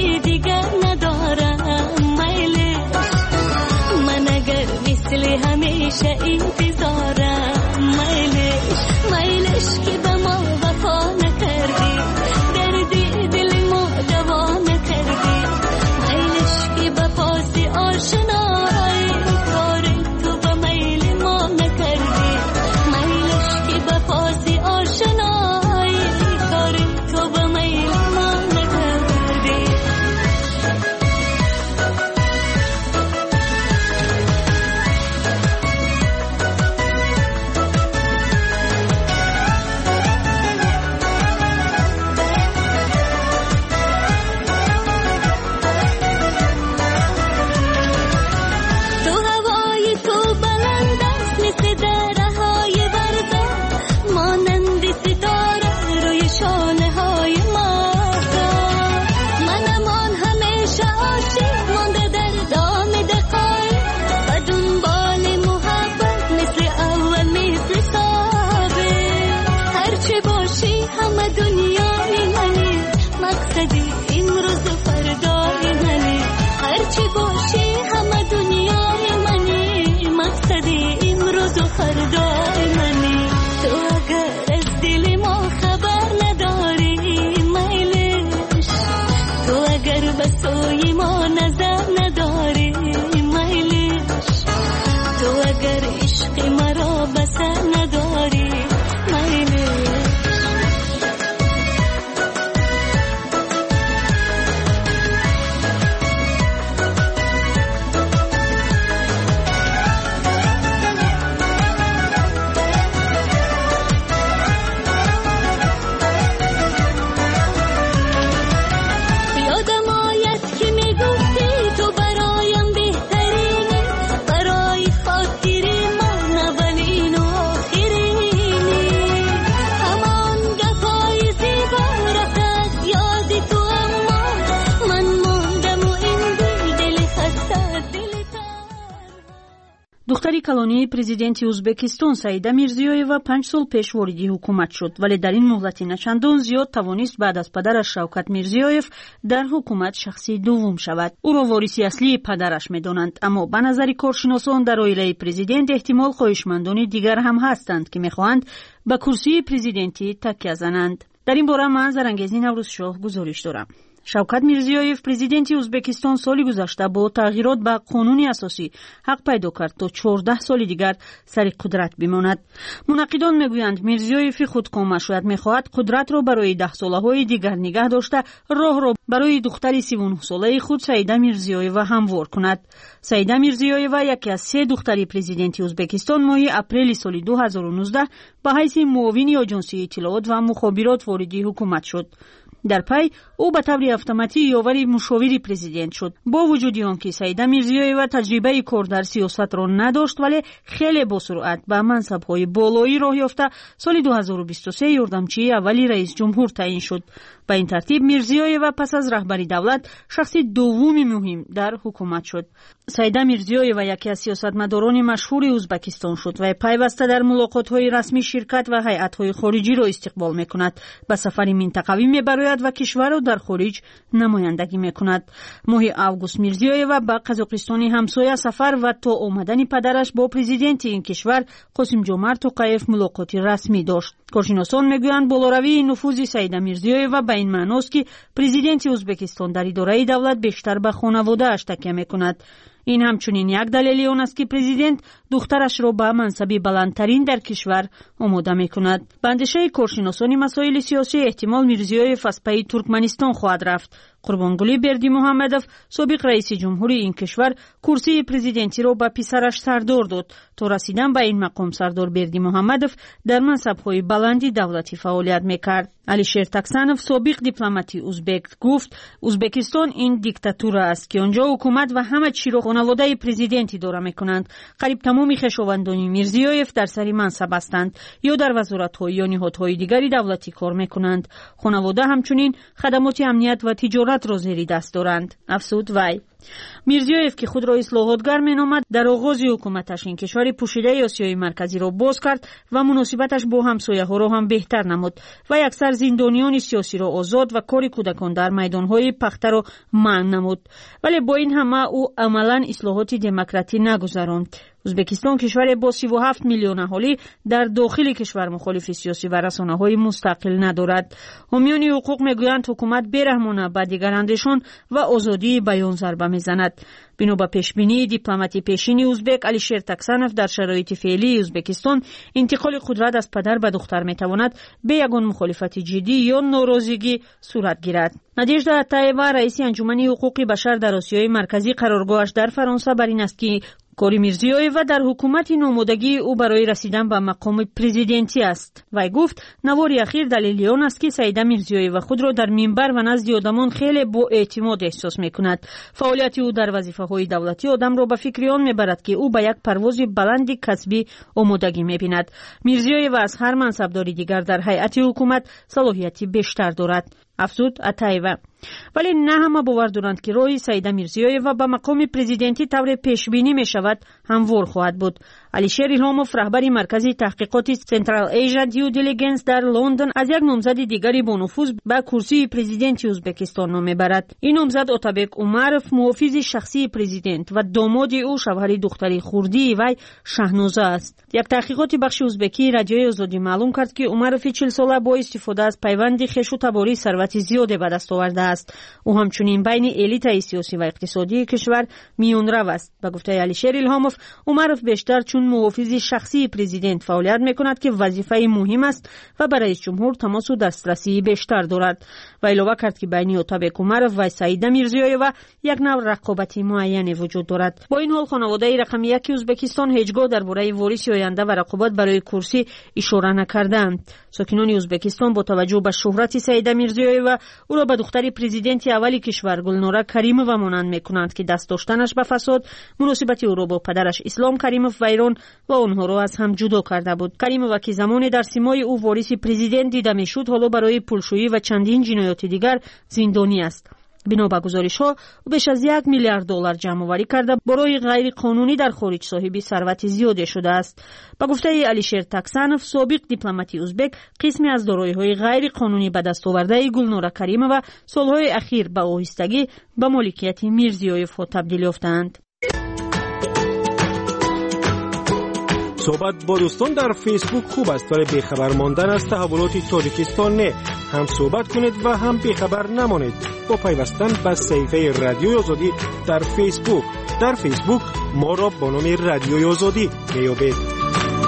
ثانی президенти узбекистон Саида Мирзиёева панҷ сол пеш вориди ҳукумат шуд, вале дар ин муҳлати начандон зиёд тавонист баъд аз падараш Шавкат Мирзиёев дар ҳукумат шахси дуввум шавад. ӯро вориси аслии падараш медонанд, аммо ба назари коршиносон дар оилаи президент эҳтимол хоҳишмандони дигар ҳам ҳастанд ки мехоҳанд ба курсии президентӣ такя зананд. дар ин бора ман Зарангези Наврӯзшоҳ гузориш дорам. Шавкат Мирзиёев президенти Узбекистон соли гузашта бо тағйирот ба қонуни асосӣ ҳақ пайдо кард то чордаҳ соли дигар сари қудрат бимонад. Мунаққидон мегӯянд Мирзиёеви худкома шояд мехоҳад қудратро барои даҳсолаҳои дигар нигаҳ дошта роҳро барои духтари сивунҳсолаи худ Саида Мирзиёева ҳамвор кунад. Саида Мирзиёева яке аз се духтари президенти Узбекистон моҳи апрели соли ду ҳазору нуздаҳ ба ҳайси муовини оҷонсии иттилоот ва мухобирот вориди ҳукумат шуд. дар пай ӯ ба таври автоматӣ ёвари мушовири президент шуд. бо вуҷуди он ки Саида Мирзиёева таҷрибаи кор дар сиёсатро надошт, вале хеле босуръат ба мансабҳои болоӣ роҳ ёфта соли ду ҳазору бисту се ёрдамчии аввали раисҷумҳур таъин шуд. ба ин тартиб Мирзиёева пас аз раҳбари давлат шахси дуввуми муҳим дар ҳукумат шуд. Саида Мирзиёева яке аз сиёсатмадорони машҳури Узбекистон шуд ва пайваста дар мулоқотҳои расмӣ ширкат ва ҳайатҳои хориҷиро истиқбол мекунад. ба сафари минтақавӣ мебарояд ва кишварро дар хориҷ намояндагӣ мекунад. моҳи август Мирзиёева ба Қазоқистони ҳамсоя сафар ва то омадани падараш бо президенти ин кишвар Қосимҷомарт Тоқаев мулоқоти расмӣ дошт. коршиносон мегӯянд болоравии нуфузи Саида Мирзиёева ба ин маъност ки президенти Узбекистон дар идораи давлат бештар ба хонаводааш такя мекунад. ин ҳамчунин як далели он аст ки президент духтарашро ба мансаби баландтарин дар кишвар омода мекунад. ба андешаи коршиносони масоили сиёсӣ эҳтимол Мирзиёев аз пайи Туркманистон хоҳад рафт. Қурбонгулӣ Бердимуҳаммадов, собиқ раиси ҷумҳури ин кишвар, курсии президентиро ба писараш Сардор дод. то расидан ба ин мақом Сардор Бердимуҳаммадов дар мансабҳои баланди давлатӣ фаъолият мекард. Алишер Таксанов, собиқ дипломати узбек, гуфт Узбекистон ин диктатура аст ки онҷо ҳукумат ва ҳама чиро хонаводаи президент идора мекунанд. қариб тамоми хешовандони Мирзиёев дар сари мансаб ҳастанд ё дар вазоратҳо ё ниҳодҳои дигари давлатӣ кор мекунанд. хонавода ҳамчунин хадамоти амният ва тиҷоратро зери даст доранд, афзуд вай. Мирзиёев ки худро ислоҳотгар меномад, дар оғози ҳукуматаш ин кишвари пӯшидаи Осиёи марказиро боз кард ва муносибаташ бо ҳамсояҳоро ҳам беҳтар намуд ва яксар зиндониёни сиёсиро озод ва кори кӯдакон дар майдонҳои пахтаро манъ намуд. вале бо ин ҳама ӯ амалан ислоҳоти демократӣ нагузаронд. Узбекистон кишваре бо сиву ҳафт миллион аҳолӣ дар дохили кишвар мухолифи сиёсӣ ва расонаҳои мустақил надорад. ҳомиёни ҳуқуқ мегӯянд ҳукумат бераҳмона ба дигарандешон ва озодии баён зарба мезанад. бино ба пешбинии дипломати пешини узбек Алишер Таксанов, дар шароити феълии Узбекистон интиқоли қудрат аз падар ба духтар метавонад бе ягон мухолифати ҷиддӣ ё норозигӣ сурат гирад. Надежда Атаева, раиси анҷумани ҳуқуқи башар дар Осиёи марказӣ, қароргоҳаш дар Фаронса бар ин аст ки кори Мирзиёева дар ҳукумати номодагии ӯ барои расидан ба мақоми президентӣ аст. вай гуфт навори ахир далели он аст ки Саида Мирзиёева худро дар минбар ва назди одамон хеле боэътимод эҳсос мекунад. фаъолияти ӯ дар вазифаҳои давлатӣ одамро ба фикри он мебарад ки ӯ ба як парвози баланди касбӣ омодагӣ мебинад. Мирзиёева аз ҳар мансабдори дигар дар ҳайати ҳукумат салоҳияти бештар дорад, афзуд Атаева. вале на ҳама бовар доранд ки роҳи Саида Мирзиёева ба мақоми президентӣ тавре пешбинӣ мешавад ҳамвор хоҳад буд. Алишер Илҳомов, раҳбари маркази таҳқиқоти Central Asia Due Diligence дар Лондон, аз як номзади дигари бонуфуз ба курсии президенти Узбекистон ном мебарад. ин номзад Отабек Умаров, муҳофизи шахсии президент ва домоди ӯ шавҳари духтари хурдии вай Шаҳноза аст. як таҳқиқоти бахши узбекии радиои Озодӣ маълум кард ки Умарови чил сола бо истифода аз пайванди хешу таборӣ сарвати зиёде ба даст оварда аст. ӯ ҳамчунин байни элитаи сиёсӣ ва иқтисодии кишвар миёнрав аст. ба гуфтаи Алишер Илҳомов, Умаров бештар чун муҳофизи шахсии президент фаъолият мекунад ки вазифаи муҳим аст ва ба раисҷумҳур тамосу дастрасии бештар дорад. ва илова кард ки байни Отабек Умаров ва Саида Мирзиёева як навъ рақобати муайяне вуҷуд дорад. бо ин ҳол хонаводаи рақами яки Узбекистон ҳеҷ гоҳ дар бораи вориси оянда ва рақобат барои курсӣ ишора накардаанд. сокинони Узбекистон бо таваҷҷӯҳ ба шӯҳрати Саида Мирзиёева ӯро ба духтари президенти аввали кишвар Гулнора Каримова монанд мекунанд ки даст доштанаш ба фасод муносибати ӯро бо падараш Ислом Каримов вайрон ва онҳоро аз ҳам ҷудо карда буд. Каримова ки замоне дар симои ӯ вориси президент дида мешуд, ҳоло барои пулшӯӣ ва чандин ҷиноёти дигар зиндонӣ аст. бино ба гузоришҳо ӯ беш аз як миллиард доллар ҷамъоварӣ карда барои ғайриқонунӣ дар хориҷ соҳиби сарвати зиёде шудааст. Ба гуфтаи Алишер Таксанов, собиқ дипломати узбек, қисми аз дороиҳои ғайриқонунӣ ба дастовардаи Гулнора Каримова солҳои ахир ба оҳистагӣ ба моликияти Мирзиёевҳо табдил ёфтаанд. صحبت با دوستان در فیسبوک خوب است ولی بیخبر ماندن از تحولات تاجیکستان نه. هم صحبت کنید و هم بیخبر نمانید با پیوستن به صفحه رادیوی آزادی در فیسبوک. در فیسبوک ما را با نام رادیوی آزادی بیابید.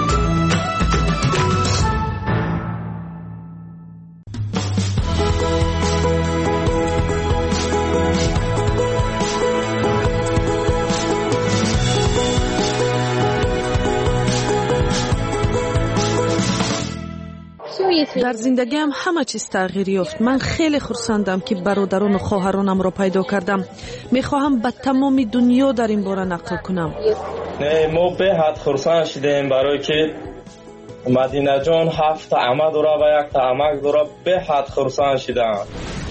در زندگیم همه چیز تغییر یافت. من خیلی خرسندم که برادران و خواهرانم را پیدا کردم. میخواهم به تمام دنیا در این باره نقل کنم. نه ما به حد خرسند شدیم برای که مدینه جان هفت عمه داره و یک عمک داره. به حد خرسند شدم.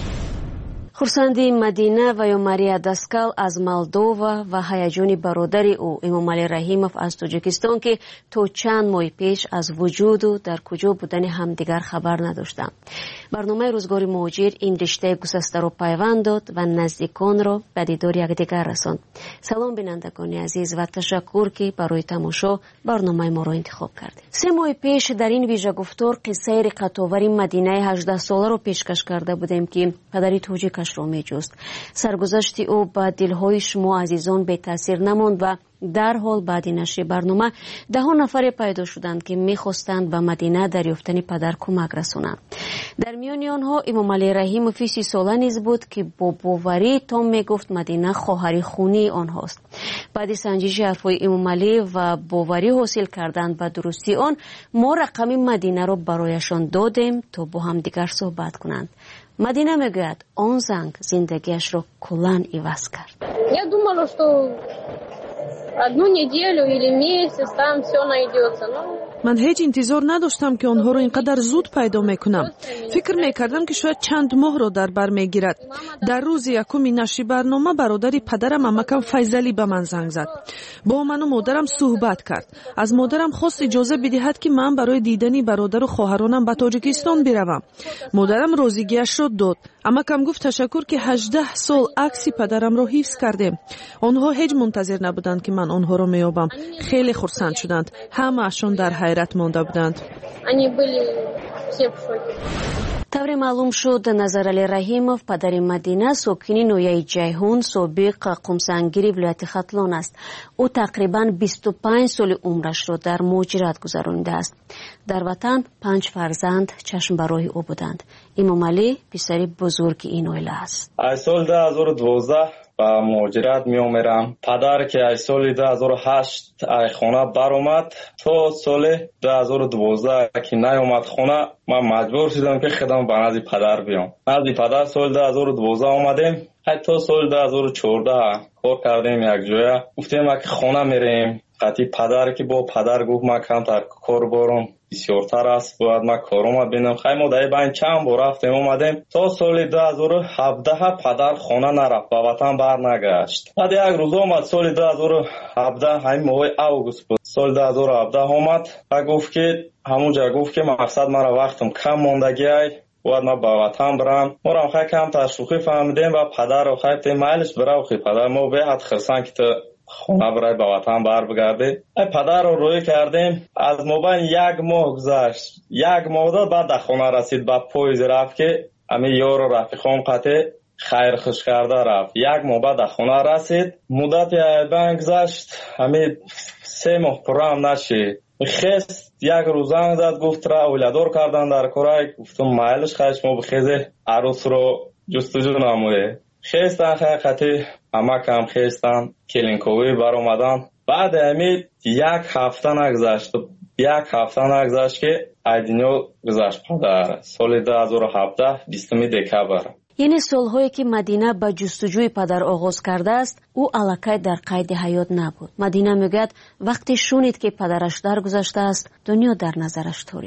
хурсанди Мадина ва ё Мария Даскал аз Молдова ва ҳаяҷони бародари ӯ Эмомалӣ Раҳимов аз Тоҷикистон ки то чанд моҳи пеш аз вуҷуду дар куҷо будани ҳамдигар хабар надоштанд. барномаи рӯзгори муҳоҷир ин риштаи гусастаро пайванд дод ва наздиконро ба дидори якдигар расонд. салом бинандагони азиз ва ташаккур ки барои тамошо барномаи моро интихоб кардед. се моҳи пеш дар ин вижагуфтор қиссаи риқатовари Мадинаи ҳаждаҳсоларо пешкаш карда будем ки падари тоҷикаш ро меҷуст. саргузашти ӯ ба дилҳои шумо азизон бетаъсир намонд ва дарҳол баъди нашри барнома даҳон нафаре пайдо шуданд ки мехостанд ба Мадина дар ёфтани падар кӯмак расонанд. дар миёни онҳо Эмомалӣ Раҳимови си сола низ буд ки бо боварӣ том мегуфт Мадина хоҳари хунии онҳост. баъди санҷиши ҳарфҳои Эмомалӣ ва боварӣ ҳосил кардан ба дурустии он, мо рақами Мадинаро барояшон додем то бо ҳамдигар суҳбат кунанд. Мадина мегӯяд он занг зиндагиашро куллан иваз кард. Я думала, что одну неделю или месяц там все найдется. من هیچ انتظار نداشتم که آنها رو اینقدر زود پیدا میکنم. فکر میکردم که شاید چند ماه رو در بر میگیرد. در روز یکم نشر برنامه برادری پدرم عمکم فیضلی به من زنگ زد. با من و مادرم صحبت کرد. از مادرم خواست اجازه بدهد که من برای دیدن برادر و خواهرانم به تاجیکستان بروم. مادرم راضیگیش را داد. عمکم گفت تشکر که هجده سال عکس پدرم رو حفظ کردم. آنها هیچ منتظر نبودند که من آنها رو میابم. خیلی خرسند شدند. همه اشون در حیرت مانده بودند. тавре маълум шуд Назарали Раҳимов падари Мадина сокини ноҳияи Ҷайҳун, собиқ қумсангири вилояти Хатлон аст. ӯ тақрибан бисту панҷ соли умрашро дар муҳоҷират гузаронидааст. дар ватан панҷ фарзанд чашмбароҳи ӯ буданд. Эмомалӣ писари бузурги ин оила аст. аз соли ду ҳазору дувоздаҳ ба муҳоҷират меомерам. падар ки аз соли ду ҳазору ҳашт аз хона баромад, то соли ду ҳазору дувоздаҳ ки наёмад хона, ман маҷбур шудам ки худам ба назди падар биём. назди падар соли ду ҳазору дувоздаҳ омадем. ҳатто соли ду ҳазору чордаҳ кор кардем якҷоя. гуфтем ки хона мерем. қати падар ки бо падар гуфт ман камтар кор борам бисёртар аст, бояд ман корома бинам. хай мо дар байн чанд бор рафтем омадем. то соли ду ҳазору ҳабдаҳ падар хона нарафт, ба ватан барнагашт. баъд як рӯз омад соли ду ҳазору ҳабдаҳ, ҳамин моҳи август буд. соли ду ҳазору ҳабдаҳ омад ва гуфт ки ҳамунҷа гуфт ки мақсад мара вақтам кам мондагиай, бояд ман ба ватан барам. морам хай камтар шӯхӣ фаҳмидем ва падарро хай гуфтем майлиш бирав хи падар, мо беҳад хирсан ки ту хона барай ба ватан барбигардӣ. ай падарро рӯй кардем. аз мобайн як моҳ гузашт. як моҳ дод баъд дар хона расид. ба поезд рафт ки ҳамин ёру рафиқом қате хайрхуш карда рафт. як моҳ баъд дар хона расид. муддати айбан гузашт. ҳамин се моҳ пуррам нашид. хест як рӯз занг зад, гуфт ра оиладор кардан дар корай. гуфтам майлиш хай шумо бихезе арӯсро ҷустуҷӯ намоед. хестан хақиқати амакам хестан келинковӣ баромадан. баъди ҳамин як ҳафта нагузашт. як ҳафта нагузашт ки аз дунё гузашт падар. соли ду ҳазору ҳабдаҳ бистуми декабр. яъне солҳое ки Мадина ба ҷустуҷӯи падар оғоз кардааст, ӯ аллакай дар қайди ҳаёт набуд. Мадина мегӯяд вақте шунид ки падараш даргузаштааст, дунё дар назараш торик шуд.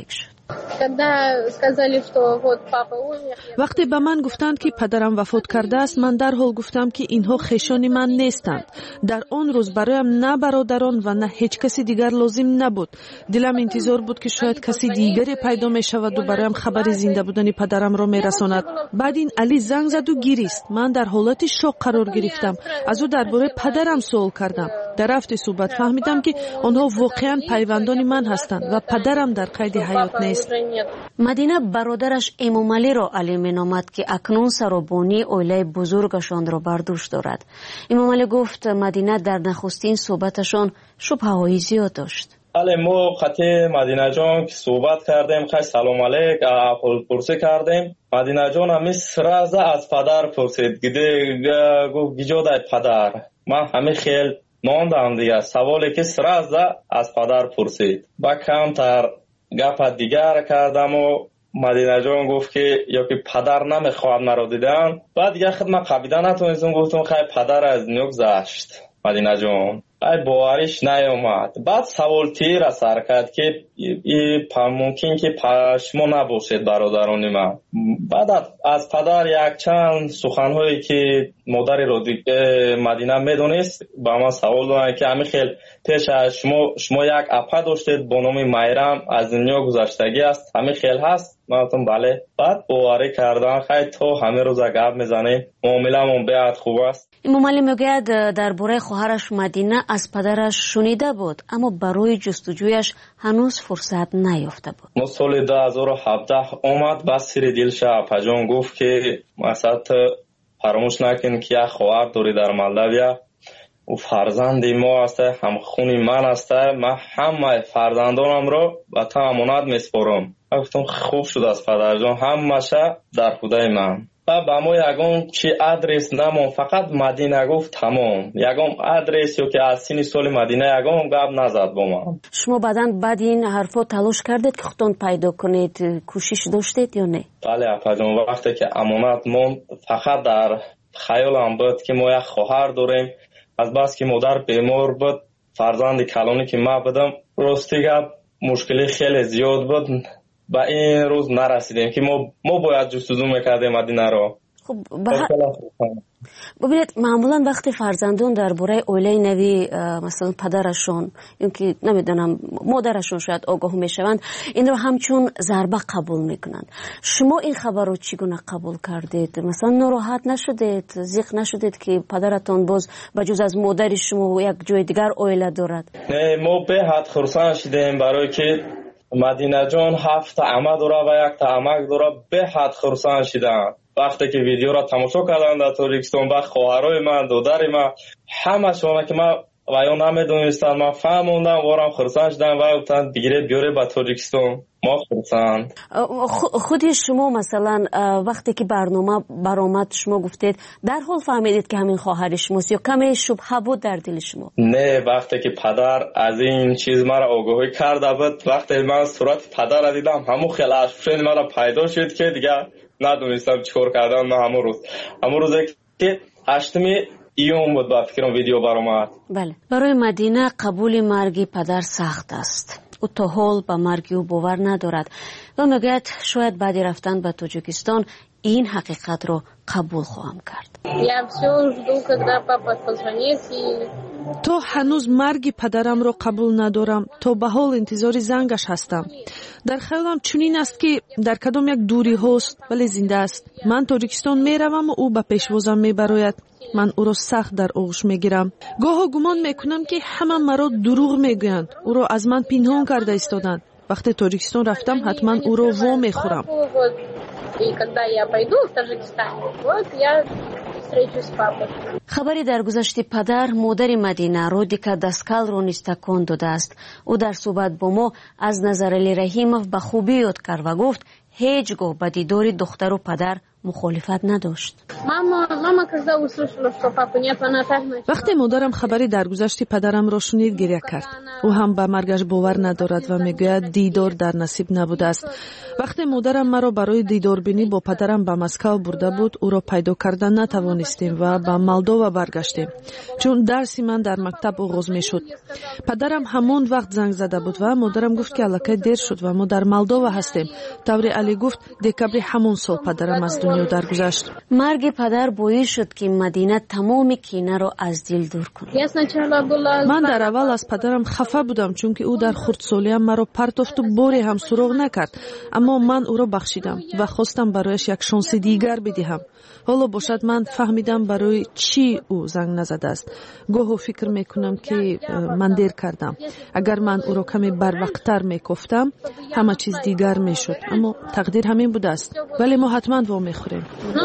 وقتی به من گفتند که پدرم وفات کرده است، من در حال گفتم که اینها خویشان من نیستند. در آن روز برایم نه برادران و نه هیچ کسی دیگر لازم نبود. دلم انتظار بود که شاید کسی دیگری پیدا می شود و برایم خبر زنده بودن پدرم را می رساند. بعد این علی زنگ زد و گریست. من در حالت شوک قرار گرفتم. از او درباره پدرم سوال کردم. در رفت صحبت فهمیدم که آنها واقعا پیوندان من هستند و پدرم در قید حیات نیست. مدینه برادرش امام علی را علی مینامد که اکنون سرابانی اویله بزرگشان را برداشت دارد. امام علی گفت مدینه در نخستین صحبتشان شبهه‌های زیاد داشت. بله، ما خطی مدینه جان که صحبت کردیم، خیلی سلام علیک احوال پرسی کردیم. مدینه جان همی سرازه از پدر پرسید. گده گفت گیجاده پدر. من همی خیلی ماندم دیگه. سوالی که سرازه از پدر پرسید. با کمتر گپ دیگر کردم و مدینه جان گفت که یا که پدر نمیخواد مرا دیدن. بعد دیگه خود من قبیده نتونستم، گفتم خیلی پدر از دنیا گذشت. مدینه جان ای باوریش نیامد. بعد سوال تیر سر کرد که ای ممکن که شما نباشید برادران من. بعد از پدر یک چند سخنهایی که مادری رو دیگه مدینه میدونست با من سوال دارن که همین خیلی پیش از شما شما یک اپا داشتید با نام میرم از دنیا گذشتگی است، همین خیلی هست؟ من گفتم بله. بعد باوری کردن خیلی تو همه روز گپ میزنیم، معامله‌مون بیاد خوب است. امام علی میگوید درباره خواهرش مدینه از پدرش شنیده بود اما برای جستجویش هنوز فرصت نیافته بود. ما سال دو هزار و هفده اومد، بس سری دلش اپا جان گفت که مثلا فراموش نکن که یک خواهر داری در مالداویا و فرزندی ما است، هم خونی من است. من همه فرزندانم رو به تو امانت میسپارم. گفتم خوب شد از پدر جان، همشه در خدای من. و با ما یگان چی ادرس نمون، فقط مدینه گفت تمام. یگان ادرس یا که از سینی سال مدینه یگان گپ نزد با من. شما بعداً بعد این حرفا تلاش کردید که خودتون پیدا کنید، کوشش داشتید یا نه؟ بله اپا جان، وقتی که امانت مون فقط در خیالم بود که ما یک خواهر داریم. از بس که مادر بیمار بود، فرزند کلانی که ما بودم، راستی گپ مشکلی خیلی زیاد بود. با این روز نرسیدیم که ما ما باید جستجو میکردیم مدینه رو. خب ببینید معمولا وقتی فرزندان درباره اویله نوی مثلا پدرشون یا که نمیدونم مادرشون شاید آگاه میشوند، این رو همچون ضربه قبول میکنند. شما این خبر رو چگونه قبول کردید؟ مثلا ناراحت نشدید، ضیق نشدید که پدرتون باز بجز از مادر شما یک جای دیگر اویله دارد؟ نه، ما به حد خرسان شدیم برای که مدینه جان هفت عمه داره و یک تا عمک داره. به حد خرسان شدم وقتی که ویدیو را تماشا کردم در تاجیکستان. با خواهرای من، دادر من، همه شما که من و یا نمیدونستم، من فهموندم وارم خرسان شدم و گفتن بگیره بیاره به تاجیکستان. ما خرسان. خودی شما مثلا وقتی که برنامه برآمد شما گفتید در حال فهمیدید که همین خواهر شماست یا کمی شبهه بود در دل شما؟ نه، وقتی که پدر از این چیز مرا آگاهی کرده بود، وقتی من صورت پدر را دیدم همون خیلی اشفشن مرا پیدا شد که دیگه ندونستم چیکار کردم. من همون روز همون روزی که هشتمی ایون بود با فکرم ویدیو برآمد. بله، برای مدینه قبول مرگ پدر سخت است. او تا حال به مرگ او باور ندارد و میگوید شاید بعد رفتن به تاجیکستان این حقیقت رو قبول خواهم کرد. تو هنوز مرگ پدرم رو قبول ندارم، تو به حال انتظار زنگش هستم. در خیالم چنین است که در کدام یک دوری هست ولی زنده است. من تاجیکستان میروم و او به پیشوازم میبراید. من او را سخت در آغوش میگیرم. گاه گمان میکنم که همه مرا دروغ میگویند، او را از من پنهان کرده ایستادند. وقتی تاجیکستان رفتم حتما او را وا میخورم. خبری در گذشت پدر مادر مدینه رودیکا دسکال رو نیز تکان داده است. او در صحبت با ما از نظر علی رحیمов به خوبی یاد کرد و گفت هیچگاه به دیدار دختر و پدر مخالفت نداشت. وقتی مادرم خبری درگذشت پدرم را شنید گریه کرد. او هم به مرگش باور ندارد و میگوید دیدار در نصیب نبوده است. وقتی مادرم مرا برای دیدار بینی با پدرم به مسکو برده بود، او را پیدا کردن نتوانستیم و به مولدووا برگشتیم، چون درسی من در مکتب آغاز میشد. پدرم همان وقت زنگ زده بود و مادرم گفت که الکی دیر شد و ما در مولدووا هستیم. طوری علی گفت دکبر همون سال پدرم از دنیا درگذشت. مرگ پدر باعث شد که مدینه تمام کینه را از دل دور کند. من در اول از پدرم خفه بودم، چون که او در خردسالیم مرا پرتافت و باری هم سراغ نکرد، اما من او را بخشیدم و خواستم برایش یک شانس دیگر بدهم. حالا باشد من فهمیدم برای چی او زنگ نزده است. گاهی فکر میکنم که من دیر کردم. اگر من او را کمی بروقتر میگفتم همه چیز دیگر میشد، اما تقدیر همین بوده است. ولی ما حتما وا میخوریم.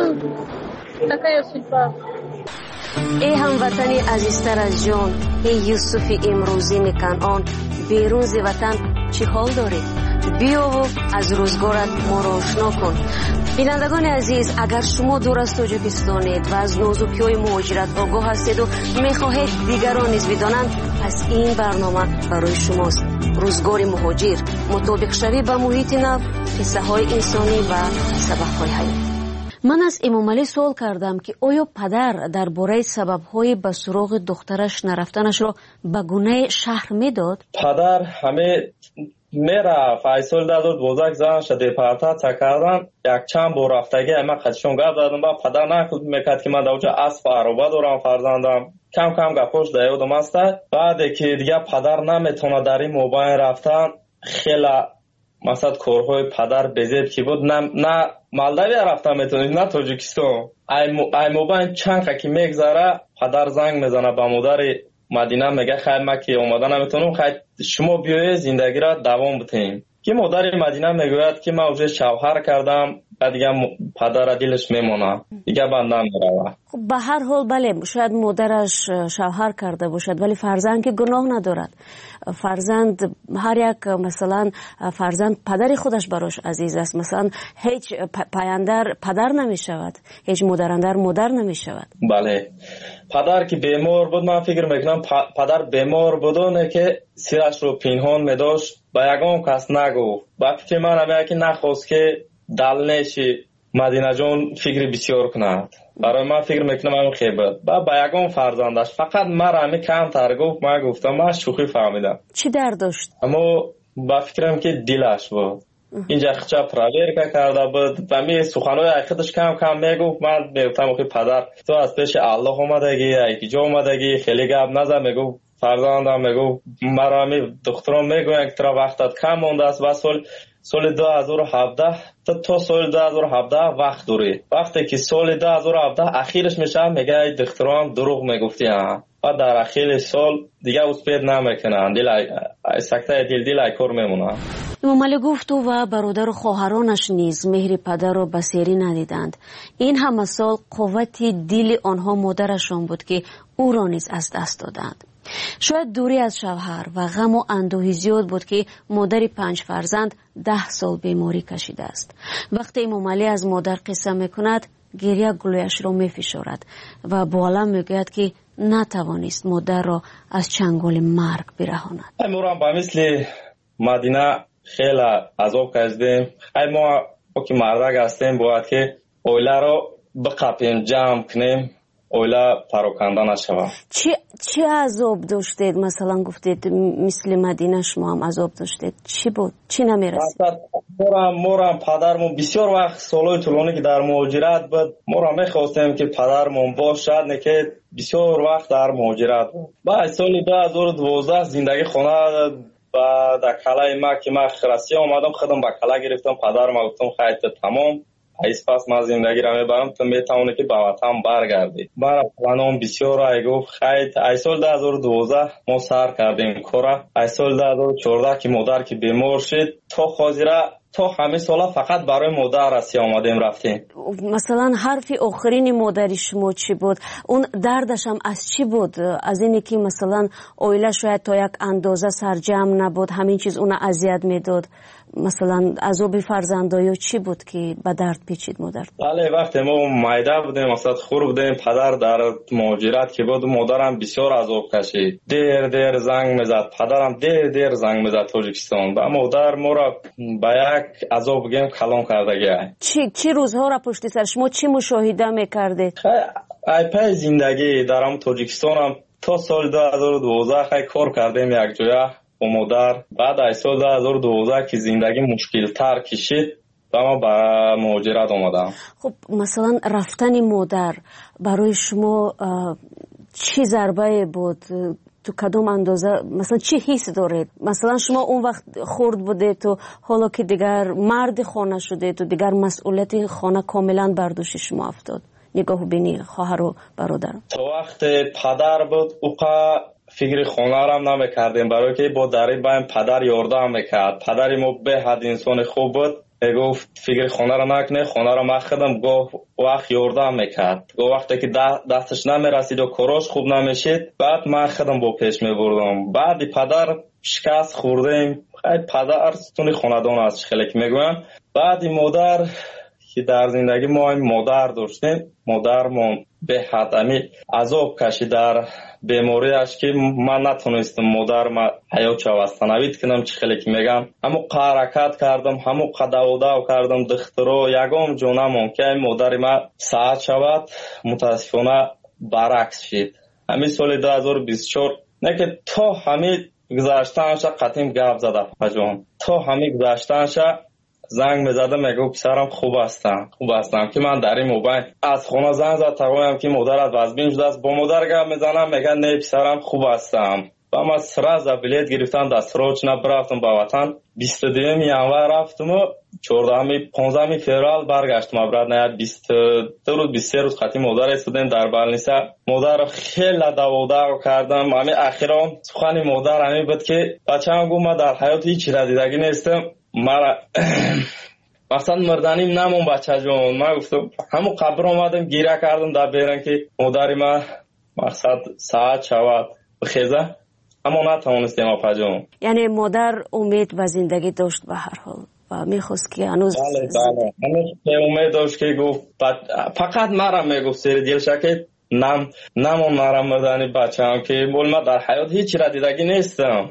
ای هموطنی عزیزتر از جان، ای یوسف امروزی کنعان، بیرون ز وطن چی حال داری؟ بیا و از روزگارت ما را آشنا کن. بینندگان عزیز، اگر شما دور از تاجیکستانید و از نازکی‌های مهاجرت آگاه هستید و میخواهید دیگران نیز بدانند، پس این برنامه برای شماست. روزگار مهاجر، مطابق شوی با محیط نو، قصه های انسانی و سبب های حیات. من از امام علی سوال کردم که آیا پدر درباره سبب‌های به سراغ دخترش نرفتنش را به گونه شهر میداد؟ پدر همه میرفت. ایسال داد بزرگ زن شده پرتات کردن یک چند بار رفتگی اما خدشون گفت دادم با پدر نکود میکرد که من دوچه اسب عروبه دارم فرزندم. کم کم گپوش دیودم است. بعد که دیگه پدر نمیتونه در این موبایل رفتن، خیلی مثلا کارهای پدر بزید که بود نه نه مالداوی رفتن میتونید نه تاجیکستان. ای موبایل چند که میگذره پدر زنگ میزنه به مادر مدینه میگه خیر ما که اومدن نمیتونم، خیر شما بیایید زندگی را دوام بدیم. که مادر مدینه میگوید که من اوج شوهر کردم و دیگه پدر دلش میمونه دیگه بنده میروه. خب به هر حال بله، شاید مادرش شوهر کرده باشد ولی فرزند که گناه ندارد. فرزند هر یک مثلا فرزند پدر خودش براش عزیز است. مثلا هیچ پایندر پدر نمی شود، هیچ مادراندر مادر نمی شود. بله پدر که بیمار بود، من فکر میکنم پدر بیمار بودونه که سیرش رو پنهان میداشت با یگان کس نگفت. با فکر من همه که نخواست که دلنشی مدینه جان فکر بسیار کند. برای من فکر میکنم همین خیبت با با یگان فرزندش فقط مرا همین کم تر گفت. من گفتم من شوخی فهمیدم. چی درد داشت؟ اما با فکرم که دلش بود اینجا خچا پراویر کرده بود و می سخنهای خودش کم کم میگفت. من میگفتم که پدر تو از پیش الله اومدگی ای جا اومدگی خیلی گپ نزن. میگفت فرزندم، میگفت مرا همین دخترم میگوین که ترا وقتت کم مونده است و سال سال دو هزار و هفده تا تا سال دو هزار و هفده وقت داری. وقتی که سال دو هزار و هفده اخیرش میشه میگه ای دخترم دروغ میگفتی ها. و در اخیر سال دیگه اسپید نمیکنن، دل سکته دل دل ای کار میمونه. امام علی گفت و برادر و خواهرانش نیز مهر پدر را بسیاری ندیدند. این همه سال قوت دل آنها مادرشان بود که او را نیز از دست دادند. شاید دوری از شوهر و غم و اندوهی زیاد بود که مادر پنج فرزند ده سال بیماری کشیده است. وقتی امام علی از مادر قصه میکند گریه گلویش را میفشارد و با علم میگوید که نتوانست مادر را از چنگال مرگ برهاند. ما با مثل مدینه خیلی عذاب کردیم. ای ما که مردک هستیم باید که اوله را بقپیم جمع کنیم، اوله پراکنده نشود. چی چی عذاب داشتید؟ مثلا گفتید مثل مدینه شما هم عذاب داشتید. چی بود؟ چی نمیرسید؟ مورم مورم پدرمون بسیار وقت سالهای طولانی که در مهاجرت بود، مورم میخواستیم که پدرمون باشد، نه که بسیار وقت در مهاجرت بود. بعد سال دو هزار و دوازده زندگی خانه و در کلای ما که من خرسی آمدم خودم با کلا گرفتم. پدرم گفتم خیلی تمام ایس پس من زندگی را میبرم تو میتونه که به وطن برگردی. برای پلانم بسیار ای گفت خیلی ای سال دو هزار و دوازده ما سر کردیم کارا. ای سال دو هزار و چهارده که مادر که بیمار شد تو خاطره تو همه سالا فقط برای مادر رسی آمدیم رفتیم. مثلا حرف آخرین مادری شما چی بود؟ اون دردش هم از چی بود؟ از اینی که مثلا اویله شاید تا یک اندازه سرجم نبود، همین چیز اون اذیت میداد مثلا عذاب فرزندایی چی بود که به درد پیچید مادر؟ بله وقتی ما مایده بودیم مثلا خور بودیم پدر در مهاجرت که بود مادرم بسیار عذاب کشید دیر دیر زنگ میزد پدرم دیر دیر زنگ میزد تاجیکستان و مادر ما را به یک عذاب گیم کلان کرده گیه. چی چی روزها را پشت سر شما چی مشاهده میکردید؟ ای پای زندگی در تاجیکستان هم تا سال دو هزار و دوازده خیلی کار کردیم یک جایه با مادر. بعد از سال دو هزار و دوازده که زندگی مشکل تر کشید و ما به مهاجرت آمدم. خب مثلا رفتن مادر برای شما چی ضربه بود؟ تو کدام اندازه مثلا چی حس دارید؟ مثلا شما اون وقت خرد بودید تو حالا که دیگر مرد خانه شده تو دیگر مسئولیت خانه کاملا بر دوش شما افتاد. نگاه بینی خواهر و برادر. تو وقت پدر بود اوقا فکر خانه را نمیکردیم برای که با دری بایم پدر یاردم میکرد. پدر ما به حد انسان خوب بود گفت فکر خانه را نکنه خانه را مخدم گفت وقت یاردم میکرد گفت وقتی که دستش نمیرسید و کاراش خوب نمیشید بعد من خودم با پیش میبردم. بعد پدر شکست خوردیم خیلی پدر ستون خاندان است خیلی که میگویم. بعد مادر که در زندگی ما مادر داشتیم مادرمون به حد امی عذاب کشید در بیماریش که من نتونستم مادر ما حیات شوستنوید کنم چی خیلی که میگم همو حرکت کردم همو قدوداو کردم دخترو یگام جونمون که مادر ما ساعت شود متاسفانه برعکس شد. همین سال دو هزار و بیست و چهار نه که تا همین گذاشتنش قطیم گپ زده پجان تا همین گذاشتنش زنگ میزدم میگو پسرم خوب هستم خوب هستم که من در این موبایل از خونه زنگ زد تقویم که مادرت وزبین شده است با مادر گپ میزنم میگه نه پسرم خوب هستم و من سراز بلیت گرفتم در سراج نبرفتم به وطن بیست و دوم ژانویه رفتم و چهاردهم پانزدهم فوریه برگشتم برات نه بیست دو روز بیست و سه روز خاطی مادر استودیم در بالنیسه مادر خیلی داووداو کردم. همین اخیرا سخن مادر همین بود که بچه‌ام گفت من در حیات هیچ چیز دیدگی نیستم مرا مثلا مردنیم نمون بچه جون. من گفتم همون قبر آمدم گیره کردم در بیرن که مادری ما مقصد ساعت شود بخیزه اما نتوانستیم اپا جون. یعنی مادر امید و زندگی داشت به هر حال و میخواست که هنوز بله بله هنوز امید داشت که گفت فقط مرا میگفت سیر دیلشه که نم نمون مرا مردنی بچه هم که بول ما در حیات هیچ را دیدگی نیستم.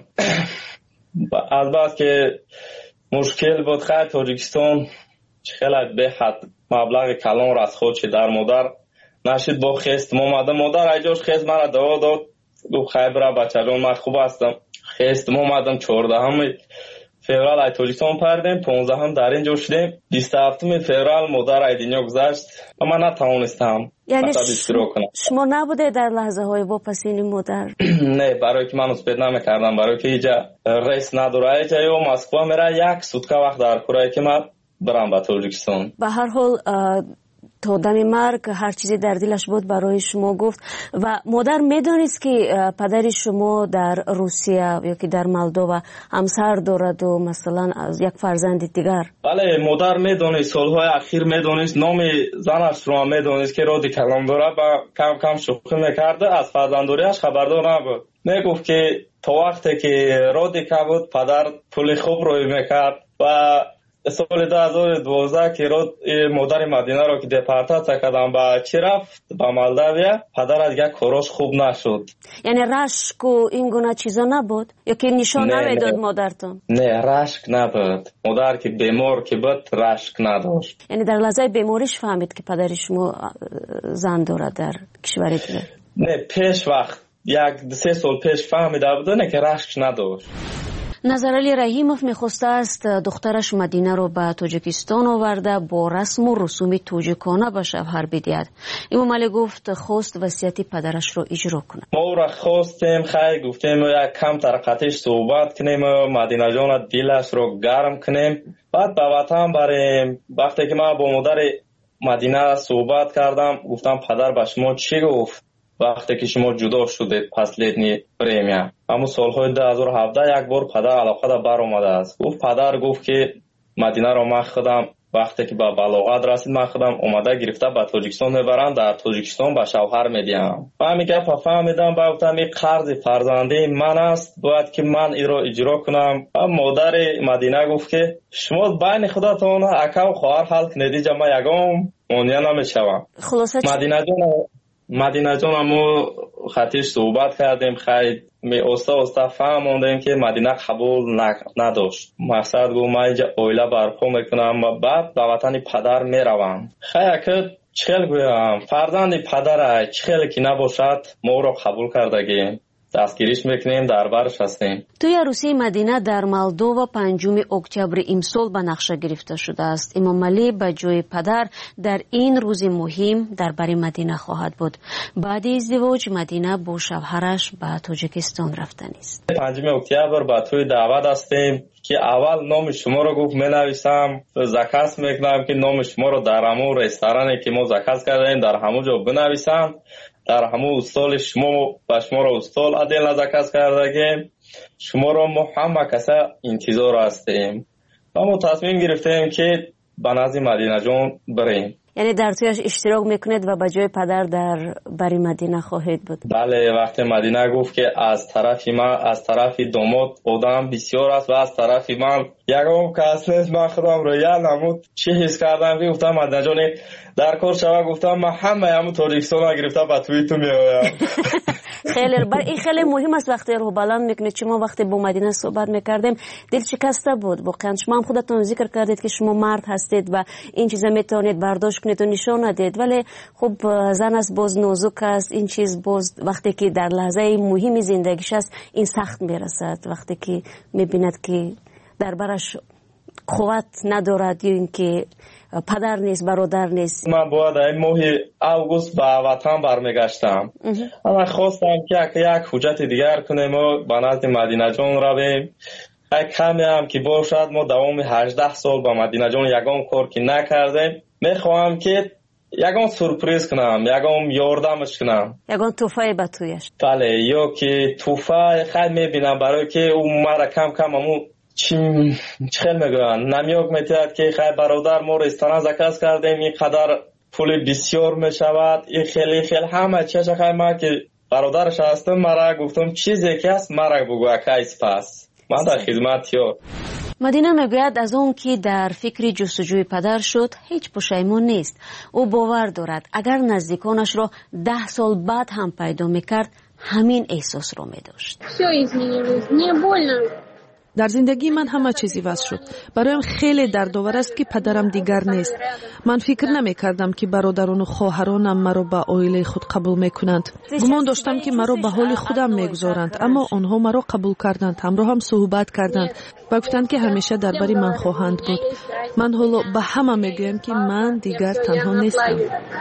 از بعد که مشکل بود خیلی تاجیکستان خیلی به حد مبلغ کلان را از خود چه در مادر نشید با خیست مامده مادر ایجاش خیست مرا دوا داد گفت خیلی برا بچه جان من خوب هستم خیست مامدم چهاردهم فوریه ای تاجیکستان پردیم پانزدهم در اینجا شدیم بیست و هفتم فوریه مادر ای دنیا گذشت و من نتوانستم یعنی شما نبوده در لحظه های واپسین مادر؟ نه برای که من اسپید نمیکردم برای که اینجا ریس نداره اینجا یا مسکو میره یک سوتکه وقت در کره که من برم به تاجیکستان. به هر حال تا دم مرگ هر چیزی در دلش بود برای شما گفت و مادر میدونست که پدر شما در روسیه یا که در مولدووا همسر دارد و مثلا از یک فرزند دیگر؟ بله مادر میدونست سالهای اخیر میدونست نام زنش رو میدونست که رادی کلام داره و کم کم شوخی میکرده از فرزنداریش خبردار نبود. میگفت که تا وقتی که رادی که بود پدر پول خوب روی میکرد و سال دو هزار و دوازده که رود مادر مدینه رو که دپارتاسیا کردم با چی رفت با مولداویا پدر از یک کاراش خوب نشد. یعنی رشک و این گونه چیزا نبود یا که نشان نمیداد مادرتون؟ نه رشک نبود مادر که بیمار که بود رشک نداشت. یعنی در لحظه بیماریش فهمید که پدر شما زن دارد در کشور دیگه؟ نه پیش وقت یک سه سال پیش فهمیده بود نه که رشک نداشت. نظرعلی رحیموف میخواسته است دخترش مدینه رو به تاجیکستان آورده با رسم و رسوم تاجیکانه به شوهر بدهد. امام علی گفت خواست وصیت پدرش رو اجرا کنه. ما را خواستیم خیلی گفتیم یک کم طرقتش صحبت کنیم مدینه جان دلش رو گرم کنیم بعد به وطن بریم. وقتی که من با مادر مدینه صحبت کردم گفتم پدر به شما چی گفت وقتی که شما جدا شدید پس لیدنی پریمیا اما سالهای دو هزار و هفده یک بار پدر علاقه دا بر اومده است. گفت پدر گفت که مدینه را من خودم وقتی که به بلاغت رسید من خودم اومده گرفته به تاجیکستان میبرم، در تاجیکستان به شوهر میدیم. من میگم فهمیدم گفتم این قرض فرزندی من است، باید که من این رو اجرا کنم. مادر مدینه گفت که شما بین خودتون اکا و خواهر حل کنید، ما یگام مانع نمیشوم. مدینه جان مدینه جان همو خطیش صحبت کردیم، خیلی می استا استا فهموندیم که مدینه قبول نداشت. مقصد گو ما اینجا اویله برپا میکنم و بعد به وطن پدر میروم. خیلی که چخیل گویم فرزند پدر چخیل که نباشد ما رو قبول کردگیم، دستگیریش میکنیم، در برش هستیم. توی عروسی مدینه در مالدووا پنجم اکتبر امسال به نقشه گرفته شده است. امام علی به جای پدر در این روز مهم در بر مدینه خواهد بود. بعد ازدواج مدینه با شوهرش به تاجیکستان رفتن است. پنجم اکتبر به توی دعوت هستیم که اول نام شما رو گفت می نویسم، زکات میکنم که نام شما رو در همون رستورانی که ما زکات کردیم در همونجا بنویسم، در همون استال شما و شما رو استال عدل نزکست کردگیم، شما رو ما همه کسا انتظار هستیم و ما تصمیم گرفتیم که به نزد مدینه جان بریم. یعنی در تویش اشتراک میکنید و به جای پدر در بری مدینه خواهید بود؟ بله، وقتی مدینه گفت که از طرف من از طرف داماد آدم بسیار است و از طرف من یکم کس نیست، من خودم رو یاد نمود چی حس کردم که گفتم مدینه جان در کار شما، گفتم من همه همون تاجیکستان گرفته به توی تو میآیم. خیلی بر این خیلی مهم است وقتی رو بلند میکنید. چما وقتی با مدینه صحبت میکردیم دل شکسته بود واقعا. شما هم خودتون ذکر کردید که شما مرد هستید و این چیزا میتونید برداشت کنید و نشان ندید، ولی خب زن است باز نازک است، این چیز باز وقتی که در لحظه مهمی زندگیش است این سخت میرسد، وقتی که میبیند که در برش قوت ندارد یا اینکه پدر نیست برادر نیست. من باید این ماه اوگوست به وطن برمیگشتم. من خواستم که یک حجت دیگر کنیم و به نزد مدینه جان رویم. کمی هم که باشد ما دوام هجده سال با مدینه جان یگان کار که نکردیم، میخواهم که یگان سورپریز کنم، یگان یاردمش کنم، یگان توفای به تویش. بله، یا که توفای خیلی میبینم برای که اون مرا کم کم همون چی خیلی میگوین نمیوک میتید که خیلی برادر ما رستوران زکست کردیم این قدر پول بسیار میشود، این خیلی خیلی همه چیز خیلی ما که برادرش هستم مرا گفتم چیزی که هست مرا بگو اکایس پس من در خدمت یا. مدینه میگوید از اون که در فکر جستجوی پدر شد هیچ پشیمون نیست. او باور دارد اگر نزدیکانش را ده سال بعد هم پیدا میکرد همین احساس را میداشت. در زندگی من همه چیزی واسه شد. برایم خیلی دردآور است که پدرم دیگر نیست. من فکر نمی کردم که برادران و خواهرانم مرا به عائله خود قبول میکنند. گمان داشتم که مرا به حال خودم میگذارند، اما آنها مرا قبول کردند، همراه هم صحبت کردند و گفتند که همیشه در بری من خواهند بود. من حالا به همه میگویم که من دیگر تنها نیستم.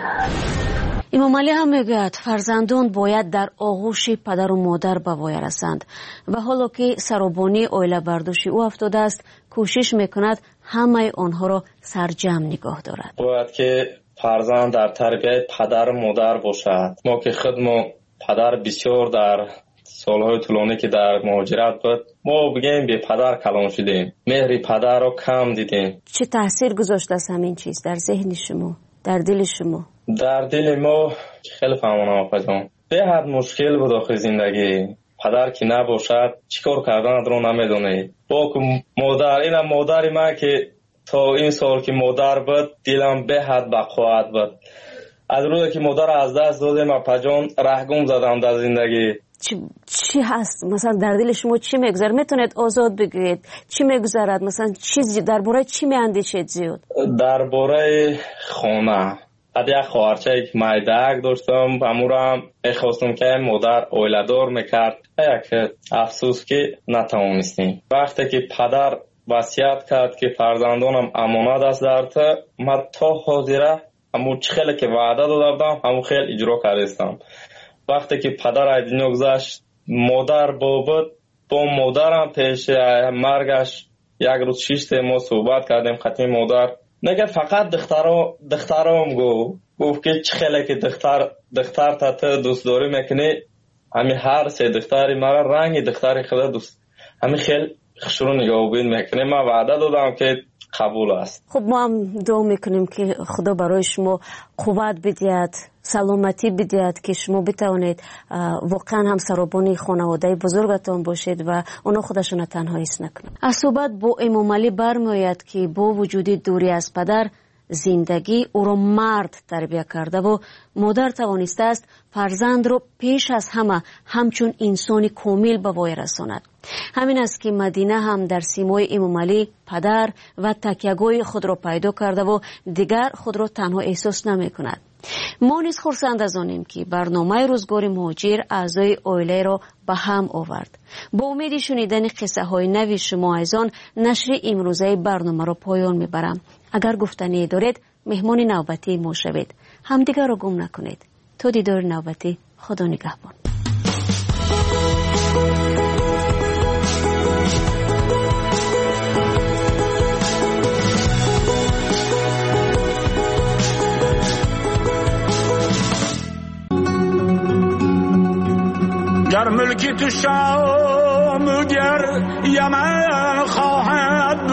امام علی هم میگوید فرزندان باید در آغوش پدر و مادر به وای رسند و حالا که سرابانی عائله برداشت او افتاده است کوشش میکند همه آنها را سرجم نگاه دارد. باید که فرزند در تربیت پدر و مادر باشد. ما که خود ما پدر بسیار در سالهای طولانی که در مهاجرت بود ما بگیم به پدر کلان شدیم، مهر پدر رو کم دیدیم. چه تاثیر گذاشته است همین چیز در ذهن شما، در دل شما؟ در دل ما خیلی فهمانم آقا جان به حد مشکل بود آخه زندگی. پدر که نباشد چیکار کردن رو نمیدونید. با مادر اینم مادری من که تا این سال که مادر بود دلم به حد بقوت بود. از روزی که مادر از دست دادم آقا جان رهگم زدم در زندگی. چی, چی هست مثلا در دل شما چی میگذره؟ میتونید آزاد بگید چی میگذرد؟ مثلا چیزی درباره چی میاندیشید زیاد؟ درباره خانه از یک خواهرچه مایدک داشتم امورم میخواستم که مادر اویلدار میکرد، یک افسوس که نتوانستیم. وقتی که پدر وصیت کرد که فرزندانم امانت است در تو، من تا حاضره همون خیلی که وعده داده بودم همون خیلی اجرا کردم. وقتی که پدر از دنیا گذشت مادر بابد با مادرم پیش مرگش یک روز شیشت ما صحبت کردیم. خطی مادر نگه فقط دخترم دخترم گو گفت که چه خیلی که دختر دختر تا تو دوست داری میکنی، همین هر سه دختری مرا رنگ دختری خدا دوست همین خیلی شروع نگاهبین میکنیم. من وعده دادم که قبول است. خب ما هم دعا میکنیم که خدا برای شما قوت بدهد، سلامتی بدهد که شما بتوانید واقعا هم سرابان خانواده بزرگتان باشید و اونا خودشون تنها حس نکنند. از صحبت با امام علی برمیآید که با وجود دوری از پدر، زندگی او را مرد تربیت کرده و مادر توانسته است فرزند را پیش از همه همچون انسانی کامل به وای رساند. همین است که مدینه هم در سیمای امام علی پدر و تکیه‌گاه خود را پیدا کرده و دیگر خود را تنها احساس نمی کند. ما نیز خرسند از آنیم که برنامه روزگار مهاجر اعضای عائله را به هم آورد. با امید شنیدن قصه های نوی شما از آن نشر امروزه برنامه را پایان میبرم. اگر گفتنی دارید مهمان نوبتی ما شوید. همدیگر را گم نکنید. تا دیدار نوبتی، خدا نگهبان. گر ملکی تو شام گر یمن خواهد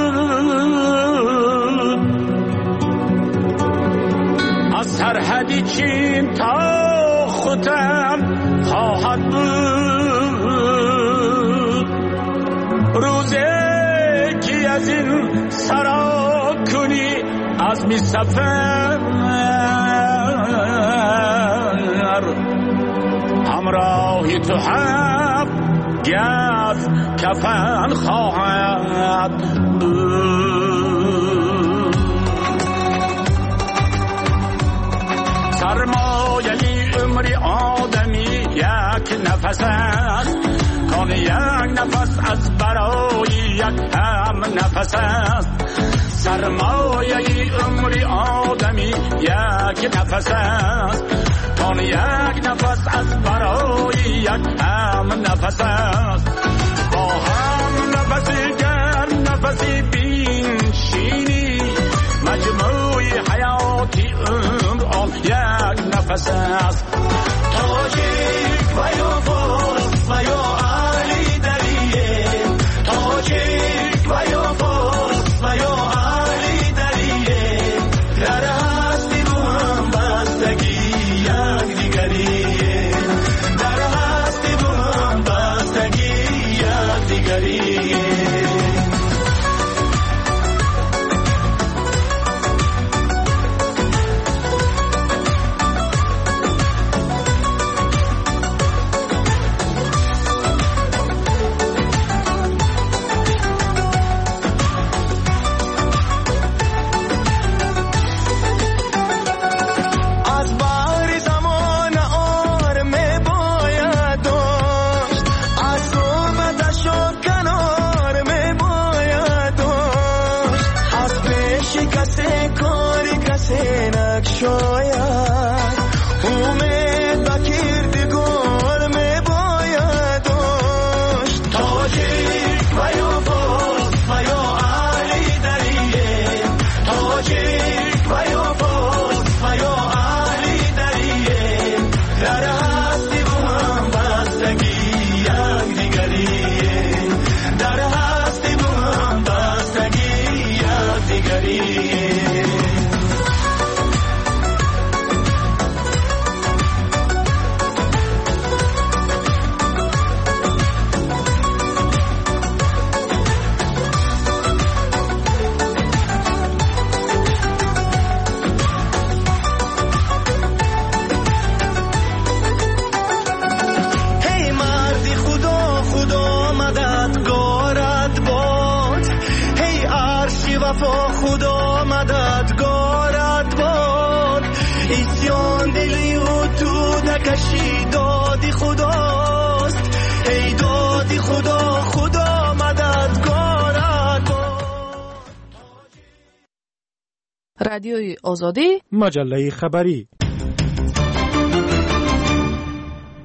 بود، از سرحدی چین تا ختم خواهد بود. روزی که از این سرا کنی از می سفر، همراهی تو هم گز کفن خواهد بود. سرمایه عمر آدمی یک نفس است، کان یک نفس از برای یک هم نفس است. سرمایه عمر آدمی یک نفس است، کان یک نفس از برای یک هم نفس است. با هم نفسی گر نفسی بینشینی، مجموع حیاتی عمر آن یک نفس است. تاجیک و یا فارس و یا علی دریه، تاجیک و یا فارس و یا علی دریه، در هستی رو هم بستگی یک دیگریه، در هستی رو هم بستگی یک دیگریه. رادیوی آزادی، مجله خبری.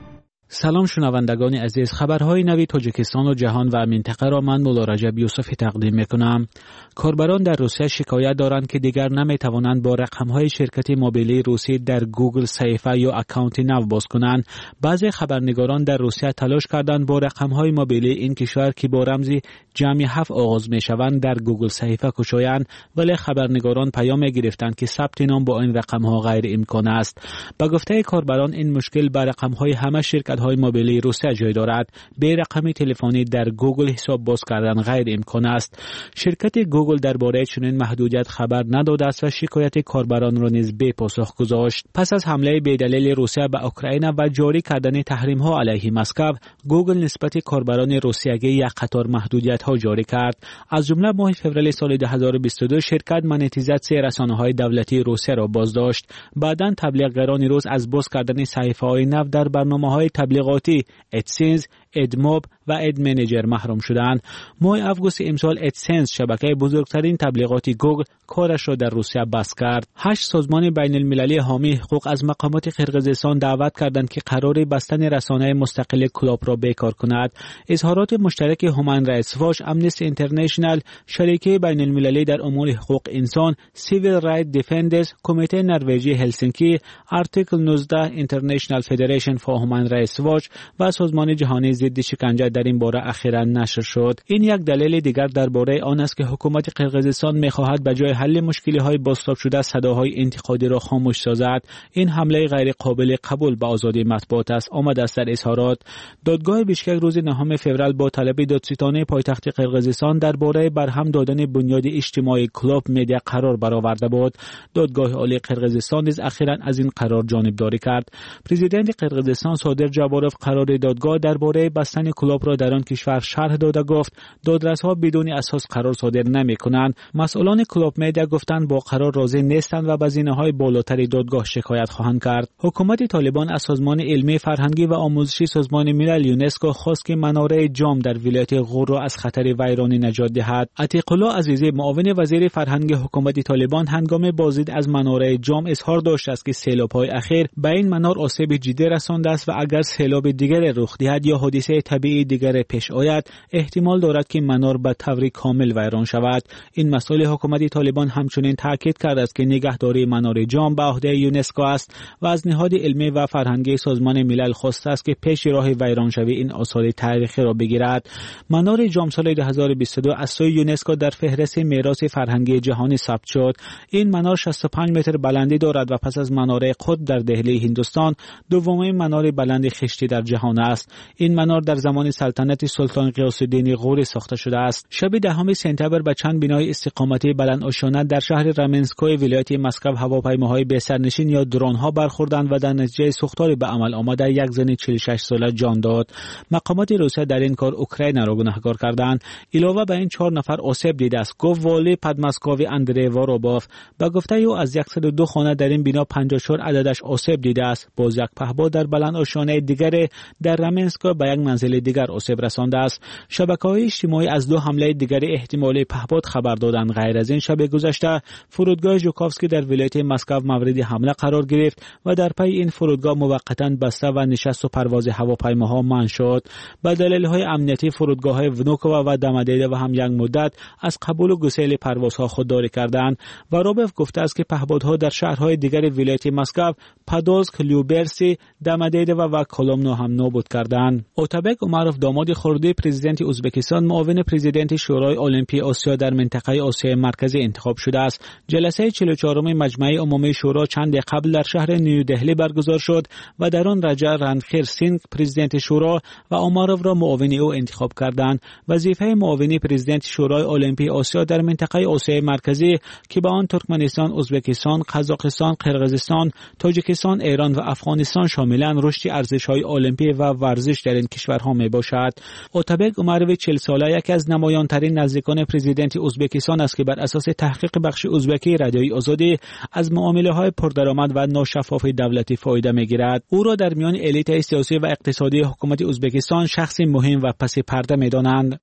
سلام شنوندگان عزیز، خبرهای نوی تاجیکستان و جهان و منطقه را من مولا رجب یوسفی تقدیم میکنم. کاربران در روسیه شکایت دارند که دیگر نمیتوانند با رقمهای شرکت موبیلی روسی در گوگل صفحه یا اکانت نو باز کنند. بعضی خبرنگاران در روسیه تلاش کردند با رقمهای موبیلی این کشور که با رمز جمعی هفت آغاز میشوند در گوگل صفحه گشایند، ولی خبرنگاران پیام گرفتند که ثبت نام با این رقمها غیر امکان است. با گفته کاربران این مشکل با رقمهای همه شرکت های موبیلی روسیه جای دارد. به رقم تلفنی در گوگل حساب باز کردن غیر امکان است. شرکت گوگل درباره چنین محدودیت خبر نداده است و شکایت کاربران را نیز بی پاسخ گذاشت. پس از حمله بی‌دلیل روسیه به اوکراین و جاری کردن تحریم ها علیه مسکو، گوگل نسبت کاربران روسیه‌ای یک قطار محدودیت ها جاری کرد. از جمله ماه فوریه سال دو هزار و بیست و دو شرکت مانتیزاسیون رسانه‌های دولتی روسیه را بازداشت. بعداً تبلیغگران روس از باز کردن صحیفه‌های نو در برنامه‌های تبلیغاتی ادسنس، ادموب و اد منیجر محروم شدند. ماه آگوست امسال ادسنس، شبکه بزرگترین تبلیغاتی گوگل، کارش را در روسیه بس کرد. هشت سازمان بین المللی حامی حقوق از مقامات قرقیزستان دعوت کردند که قرار بستن رسانه مستقل کلاب را بیکار کند. اظهارات مشترک هومن رایتس واچ، امنستی اینترنشنال، شریکه بین المللی در امور حقوق انسان، سیویل رایت دیفندرز، کمیته نروژی هلسینکی، آرتیکل نوزده اینترنشنال فدریشن فور هومن رایتس واچ و سازمان جهانی ضد شکنجه در این باره اخیراً نشر شد. این یک دلیل دیگر درباره آن است که حکومت قرقیزستان می‌خواهد به جای حل مشکل‌های بازتاب شده صداهای انتقادی را خاموش سازد. این حمله غیر قابل قبول به آزادی مطبوعات است، آمد است در اظهارات. دادگاه بیشکک روز نهم فوریه با طلب دادستانی پایتخت قرقیزستان درباره برهم دادن بنیاد اجتماعی کلوب مدیا قرار برآورده بود. دادگاه عالی قرقیزستان نیز اخیراً از این قرار جانبداری کرد. پرزیدنت قرقیزستان صادر جاباروف قرار دادگاه درباره بستن کلوب را در آن کشور شرح داده گفت دادرس‌ها بدون اساس قرار صادر نمی‌کنند. مسئولان کلوب مدیا گفتند با قرار راضی نیستند و به زینه‌های بالاتر دادگاه شکایت خواهند کرد. حکومت طالبان از سازمان علمی فرهنگی و آموزشی سازمان ملل یونسکو خواست که مناره جام در ولایت غور را از خطر ویرانی نجات دهد. عتیق الله عزیزی، معاون وزیر فرهنگ حکومت طالبان، هنگام بازدید از مناره جام اظهار داشت است که سیلاب‌های اخیر به این منار آسیب جدی رسانده است و اگر سیلاب دیگر رخ دهد یا حادثه طبیعی دیگر پیش آید، احتمال دارد که منار به طور کامل ویران شود. این مسئله حکومت طالبان همچنین تاکید کرده است که نگهداری منار جام به عهده یونسکو است و از نهاد علمی و فرهنگی سازمان ملل خواسته است که پیش راه ویرانشوی این آثار تاریخی را بگیرد. منار جام سال دو هزار و بیست و دو از سوی یونسکو در فهرست میراث فرهنگی جهانی ثبت شد. این منار شصت و پنج متر بلندی دارد و پس از مناره قطب در دهلی هندوستان دومین منار بلند خشتی در جهان است. این منار در زمان سلطنت سلطان غیاث الدین غوری ساخته شده است. شب دهم سپتامبر به چند بنای استقامتی بلند آشانه در شهر رامنسکوی ولایت مسکو هواپیماهای بی سرنشین یا درون ها برخوردند و در نتیجه سوختاری به عمل آمده یک زن چهل و شش ساله جان داد. مقامات روسیه در این کار اوکراین را گناهکار کردند. علاوه بر این چهار نفر آسیب دیده است، گفت والی پدماسکوی اندری واروباف. به گفته او از صد و دو خانه در این بنا پنجاه و چهار عددش آسیب دیده است. باز یک پهپاد در بلند آشانه دیگر در رامنسکو به یک منزل دیگر آسیب رسانده است. شبکه‌های اجتماعی از دو حمله دیگر احتمالی پهپاد خبر دادند. غیر از این، شب گذشته فرودگاه ژوکوفسکی در ولایت مسکو مورد حمله قرار گرفت و در پی این فرودگاه موقتا بسته و نشست و پرواز هواپیماها منع شد. به دلایل امنیتی فرودگاه‌های ونوکووا و دمدیده و هم یک مدت از قبول و گسیل پروازها خودداری کردند. و روبف گفته است که پهپادها در شهرهای دیگر ولایت مسکو، پادولسک، لیوبرسی، دمدیده و کولومنو هم نابود کردند. اوتابک عمروف، داماد خردی پرزیدنت ازبکستان، معاون پرزیدنت شورای المپی آسیا در منطقه آسیای مرکزی انتخاب شده است. جلسه چهل و چهارم مجمع عمومی شورا چند قبل در شهر نیودهلی برگزار شد و در آن رجا رنخیر سینگ پرزیدنت شورا و عمروف را معاون او انتخاب کردند. وظیفه معاونی پرزیدنت شورای المپی آسیا در منطقه آسیای مرکزی که به آن ترکمنستان، ازبکستان، قزاقستان، قرقیزستان، تاجیکستان، ایران و افغانستان شاملند، رشد ارزش‌های المپی و ورزش در این کشورها میباشد. اوتابک عمروف چهل ساله یکی از نمایان‌ترین نزدیکان پرزیدنت ازبکستان است که بر اساس تحقیق بخش ازبکی رادیوی آزادی از معامله‌های پردرآمد و ناشفاف دولتی فایده می‌گیرد. او را در میان الیت سیاسی و اقتصادی حکومت ازبکستان شخصی مهم و پس پرده می‌دانند.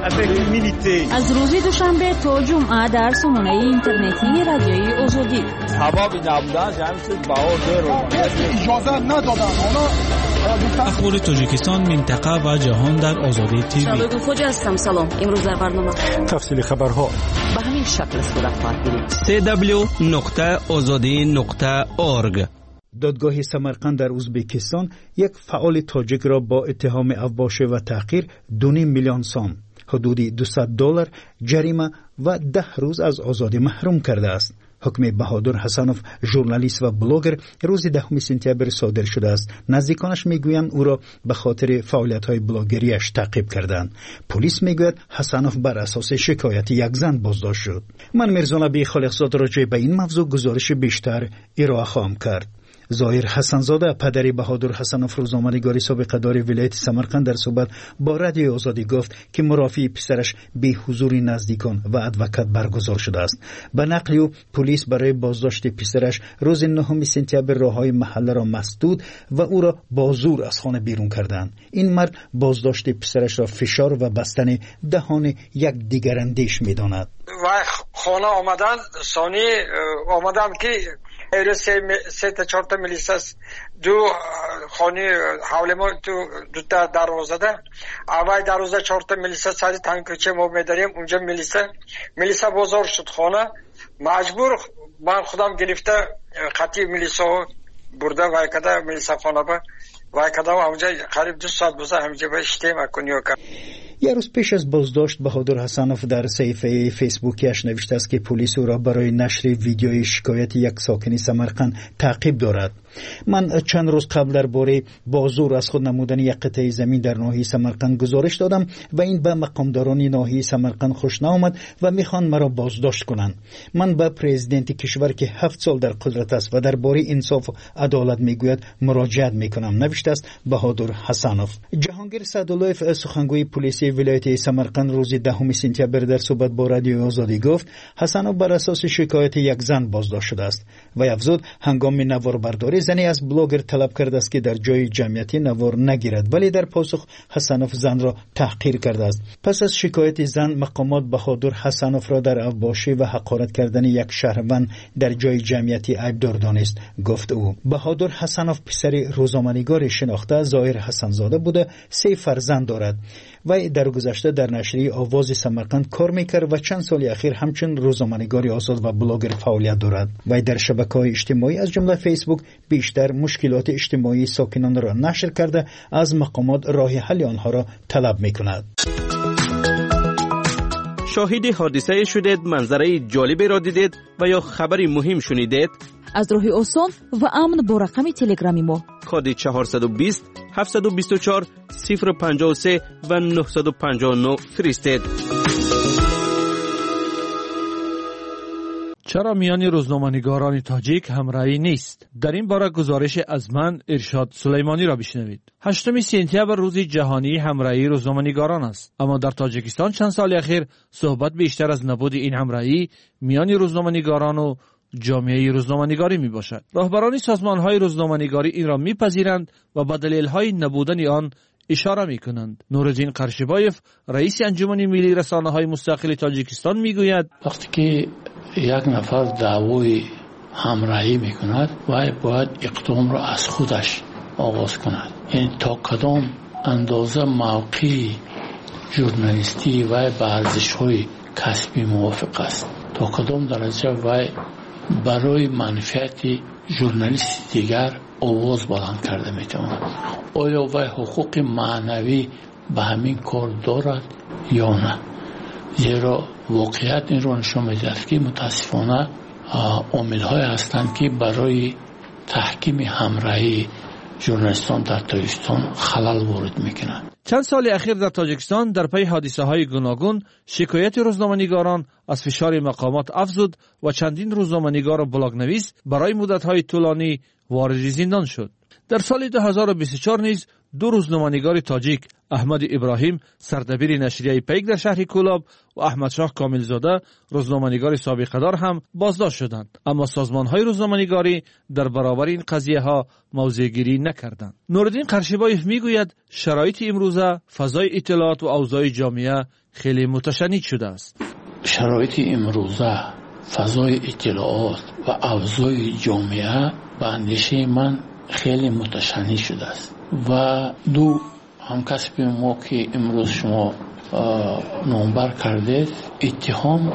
از روز دوشنبه تا جمعه در سامانه اینترنتی رادیوی آزادی سببی نبودن همین بهار زیر اجازه ندادن حالا اخبار تاجیکستان، منطقه و جهان در آزادی تیوی. شبکه خوجا هستم. سلام. امروز در برنامه تفصیل خبرها به همین شکل صورت خواهد گرفت. سی دبلیو نقطه آزادی نقطه اورگ. دادگاه سمرقند در ازبکستان یک فعال تاجیک را با اتهام افباشه و تحقیر دو و نیم میلیون سام، حدودی دویست دلار جریمه و ده روز از آزادی محروم کرده است. حکم بهادر حسنوف، ژورنالیست و بلاگر، روز دهم سپتامبر صادر شده است. نزدیکانش میگویند او را به خاطر فعالیت‌های بلاگریش تعقیب کردند. پلیس میگوید حسنوف بر اساس شکایت یک زن بازداشت شد. من میرزا نبی خالقزاده راجع به این موضوع گزارش بیشتر ارائه خواهم کرد. ظاهر حسنزاده، پدر بهادر حسنوف، روزنامه‌نگار سابق دار ولایت سمرقند، در صحبت با رادیو آزادی گفت که مرافعه پسرش به حضور نزدیکان و ادوکات برگزار شده است. به نقل او، پلیس برای بازداشت پسرش روز نهم سپتامبر راههای محله را مسدود و او را با زور از خانه بیرون کردند. این مرد بازداشت پسرش را فشار و بستن دهان یک دیگراندیش می‌داند. و خانه آمدن ثانی آمدم که ایره سه سه تا چهار تا میلیساس دو خانه حول ما تو دو تا دروازه ده اول دروازه چهار تا میلیسا سازی تانکچه ما میداریم اونجا میلیسا میلیسا بازار شد خانه مجبور من خودم گرفته خطی میلیسا برده و کدا میلیسا خانه با و کدا اونجا قریب دو ساعت بوده همینجا به اشتیم کنیو کرد. یک روز پیش از بازداشت بهادر حسنوف در صفحه فیسبوکیش نوشته است که پلیس او را برای نشر ویدیوی شکایت یک ساکن سمرقند تعقیب دارد. من چند روز قبل درباره با زور از خود نمودن یک قطعه زمین در ناحیه سمرقند گزارش دادم و این به مقامداران ناحیه سمرقند خوش نآمد و میخوان مرا بازداشت کنند. من به پرزیدنت کشور که هفت سال در قدرت است و درباره انصاف و عدالت میگوید مراجعت میکنم، نوشته است بهادر حسنوف. جهانگیر سعداللهیف، سخنگوی پلیس ولایت سمرقند، روز دهم سپتامبر در صحبت با رادیو آزادی گفت حسنوف بر اساس شکایت یک زن بازداشت شده است و افزود هنگام نواربرداری زنی از بلاگر طلب کرده است که در جای جمعیتی نوار نگیرد، ولی در پاسخ حسنوف زن را تحقیر کرده است. پس از شکایت زن، مقامات بهادر حسنوف را در افباشی و حقارت کردن یک شهروند در جای جمعیتی عیبدار دانست. گفت او بهادر حسنوف پسر روزنامه‌نگار شناخته ظاهر حسنزاده بوده، سه فرزند دارد و در گذشته در نشریه آواز سمرقند کار میکرد و چند سال اخیر همچنین روزنامه‌نگار آزاد و بلاگر فعالیت دارد و در شبکه‌های اجتماعی از جمله فیسبوک بیشتر مشکلات اجتماعی ساکنان را نشر کرده از مقامات راه حل آنها را طلب میکند. شاهد حادثه شدید، منظره جالبی را دیدید و یا خبری مهم شنیدید؟ از راه آسان و امن با رقم تلگرامی ما کد چهارصد و بیست هفتصد و بیست و چهار صفر پنجاه و سه و نهصد و پنجاه و نه فرستید. چرا میان روزنامه‌نگاران تاجیک همراهی نیست؟ در این باره گزارش از من ارشاد سلیمانی را بشنوید. هشتم سپتامبر روز جهانی همراهی روزنامه‌نگاران است، اما در تاجیکستان چند سال اخیر صحبت بیشتر از نبود این همراهی میان روزنامه‌نگاران و جامعه روزنامه‌نگاری می باشد. راهبران سازمان‌های روزنامه‌نگاری این را می‌پذیرند و به دلایل نبودن آن اشاره می‌کنند. نورالدین قرشبایف، رئیس انجمن ملی رسانه‌های مستقل تاجیکستان می‌گوید وقتی که یک نفر دعوای همراهی می‌کند و باید اقدام را از خودش آغاز کند. این تا کدام اندازه موقعی ژورنالیستی و با ارزش‌های کسبی موافق است، تا کدام درجه و برای منفعت ژورنالیست دیگر آواز بلند کرده میتواند. آیا وی حقوق معنوی به همین کار دارد یا نه؟ زیرا واقعیت این رو نشان میدهد که متاسفانه عامل‌های هستند که برای تحکیم همراهی ژورنالیستان در تاجیکستان خلل وارد میکنند. چند سال اخیر در تاجیکستان در پی حادثه‌های گوناگون شکایت روزنامه‌نگاران از فشار مقامات افزود و چندین روزنامه‌نگار و بلاگ‌نویس برای مدت‌های طولانی وارد زندان شد. در سال دو هزار و بیست و چهار نیز دو روزنامه‌نگار تاجیک، احمد ابراهیم سردبیر نشریه پیک در شهر کولاب و احمد شاه کاملزاده روزنامه‌نگار سابق دار هم بازداشت شدند، اما سازمان‌های روزنامه‌نگاری در برابر این قضیه‌ها موضع‌گیری نکردند. نورالدین قرشبایف میگوید شرایط امروزه فضای اطلاعات و اوضاع جامعه خیلی متشنج شده است. شرایط امروزه فضای اطلاعات و ابزار جامعه به اندیشه من خیلی متشنج شده است و دو همکسب ما که امروز شما نامبر کردید اتهام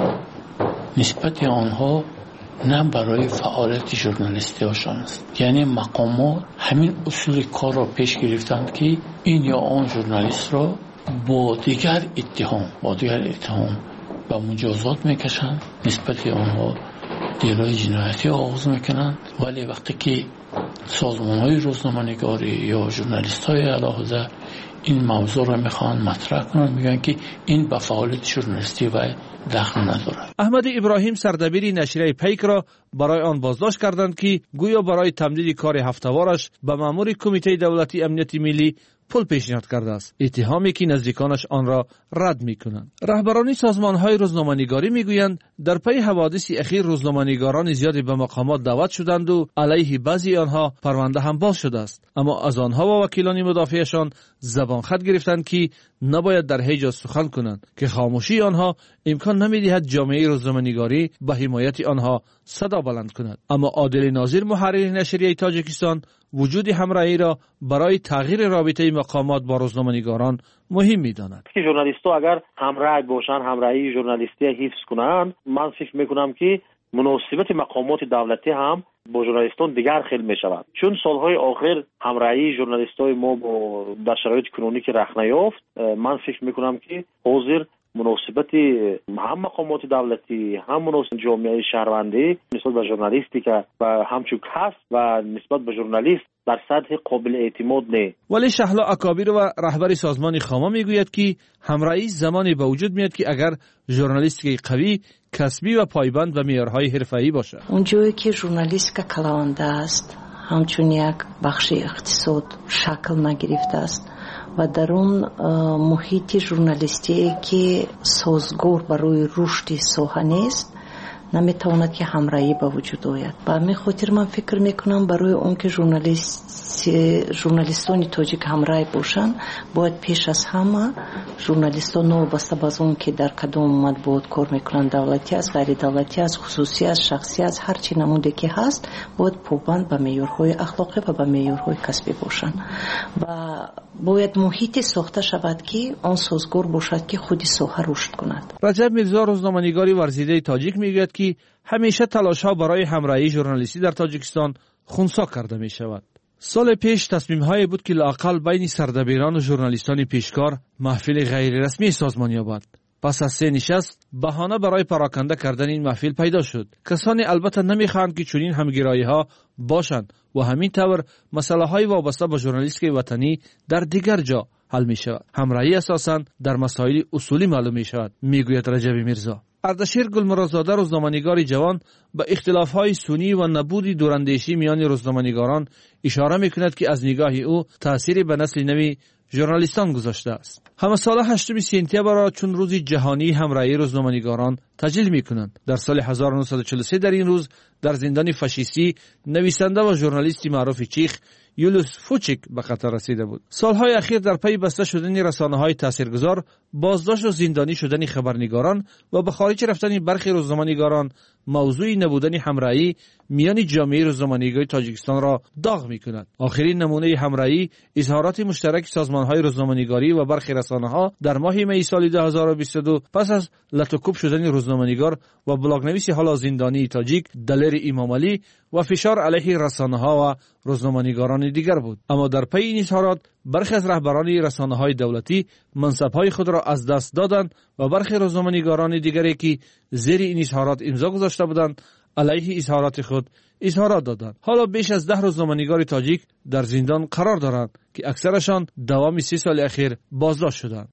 نسبت آنها نه برای فعالیت ژورنالیستی هاشان است، یعنی مقامات همین اصول کار را پیش گرفتند که این یا آن ژورنالیست را با دیگر اتهام با دیگر اتهام به مجازات میکشند، نسبت آنها دیلای جنایتی آغاز میکنند، ولی وقتی که سازمان های روزنامه‌نگاری یا ژورنالیست های علاوه این موضوع را میخوان مطرح کنند میگن که این به فعالیت ژورنالیستی و دخل ندارد. احمد ابراهیم سردبیر نشریه پیک را برای آن بازداشت کردند که گویا برای تمدید کار هفته‌وارش به مأمور کمیته دولتی امنیت ملی پول پیشنهاد کرده است، اتهامی که نزدیکانش آن را رد می‌کنند. رهبران سازمان‌های روزنامه‌نگاری می‌گویند در پی حوادث اخیر روزنامه‌نگاران زیادی به مقامات دعوت شدند و علیه بعضی آنها پرونده هم باز شده است، اما از آنها و وکیلان مدافعشان زبان خط گرفتند که نباید در هیچ سخن کنند که خاموشی آنها امکان نمی‌دهد جامعه روزنامه‌نگاری به حمایت آنها صدا بلند کند. اما عادل ناظر محرر نشریه تاجیکستان وجود همراهی را برای تغییر رابطه مقامات با روزنامه‌نگاران مهم می‌داند. که ژورنالیست‌ها اگر همراه باشند، همراهی ژورنالیستی حفظ کنند، من فکر می‌کنم که مناسبت مقامات دولتی هم با ژورنالیستان دیگر خیلی می‌شود. چون سالهای آخر همراهی ژورنالیست‌های ما با در شرایط کنونی که رخ نیافت، من فکر می‌کنم که حاضر مناسبت هم مقامات دولتی هم مناسبت جامعه شهروندی نسبت به ژورنالیستی که و همچون کسب و نسبت به ژورنالیست در سطح قابل اعتماد نه. ولی شهلا اکابیر و رهبر سازمان خاما میگوید که همراهی زمانی به وجود میاد که اگر ژورنالیستی قوی، کسبی و پایبند به معیارهای حرفه‌ای باشه. اونجایی که ژورنالیست که کلاونده است، همچون یک بخش اقتصاد شکل نگرفته است و در اون محیط ژورنالیستی که سازگار برای رشد ساحه نیست، نمیتواند که همراهی به وجود آید. به همین خاطر من فکر میکنم برای اون که ژورنالیست ژورنالیستان تاجیک همراه باشند، باید پیش از همه ژورنالیستان نوابسته به اون که در کدام مطبوعات کار میکنن، دولتی است، غیر دولتی است، خصوصی است، شخصی است، هر چی نموده که هست، باید پابند به معیارهای اخلاقی و به معیارهای کسبی باشند و باید محیط ساخته شود که آن سازگار باشد که خودی ساحه رشد کند. رجب میرزا روزنامه‌نگاری ورزیده تاجیک میگوید که همیشه تلاش‌ها برای همراهی ژورنالیستی در تاجیکستان خنثی کرده می شود. سال پیش تصمیم‌هایی بود که لااقل بین سردبیران و ژورنالیستان پیشکار محفل غیر رسمی سازمان یابد. پس از سه نشست بهانه برای پراکنده کردن این محفل پیدا شد. کسانی البته نمی‌خواهند که چنین همگرایی‌ها باشند و همین طور مسائل‌های وابسته به ژورنالیستی وطنی در دیگر جا حل می‌شود. همراهی اساساً در مسائل اصولی معلوم می‌شود، میگوید رجب میرزا. اردشیر گلمرادزاده روزنامه‌نگار جوان به اختلاف‌های سنی و نبود دوراندیشی میان روزنامه‌نگاران اشاره می‌کند که از نگاه او تأثیری به نسل نوی ژورنالیستان گذاشته است. همه سال هشتم سپتامبر را چون روز جهانی همراهی روزنامه‌نگاران تجلیل می‌کنند. در سال هزار و نهصد و چهل و سه در این روز در زندان فاشیستی نویسنده و ژورنالیستی معروف چیخ یولوس فوچیک به خطر رسیده بود. سالهای اخیر در پی بسته شدن رسانه‌های تاثیرگذار، بازداشت و زندانی شدن خبرنگاران و به خارج رفتن برخی روزنامه‌نگاران موضوع نبودن همراهی میان جامعه روزنامه‌نگاری تاجیکستان را داغ می‌کند. آخرین نمونه همراهی اظهارات مشترک سازمان‌های روزنامه‌نگاری و برخی رسانه‌ها در ماه می سال دو هزار و بیست و دو پس از لطوکوب شدن روزنامه‌نگار و بلاگ‌نویس حالا زندانی تاجیک دلیر امامعلی و فشار علیه رسانه‌ها و روزنامه‌نگاران دیگر بود. اما در پی این اظهارات برخی از رهبران رسانه‌های دولتی منصب‌های خود را از دست دادند و برخی روزنامه‌نگاران دیگری که زیر این اظهارات امضا گذاشته بودند علیه اظهارات خود اظهارات دادند. حالا بیش از ده روزنامه‌نگار تاجیک در زندان قرار دارند که اکثرشان دوام سی سال اخیر بازداشت شدند.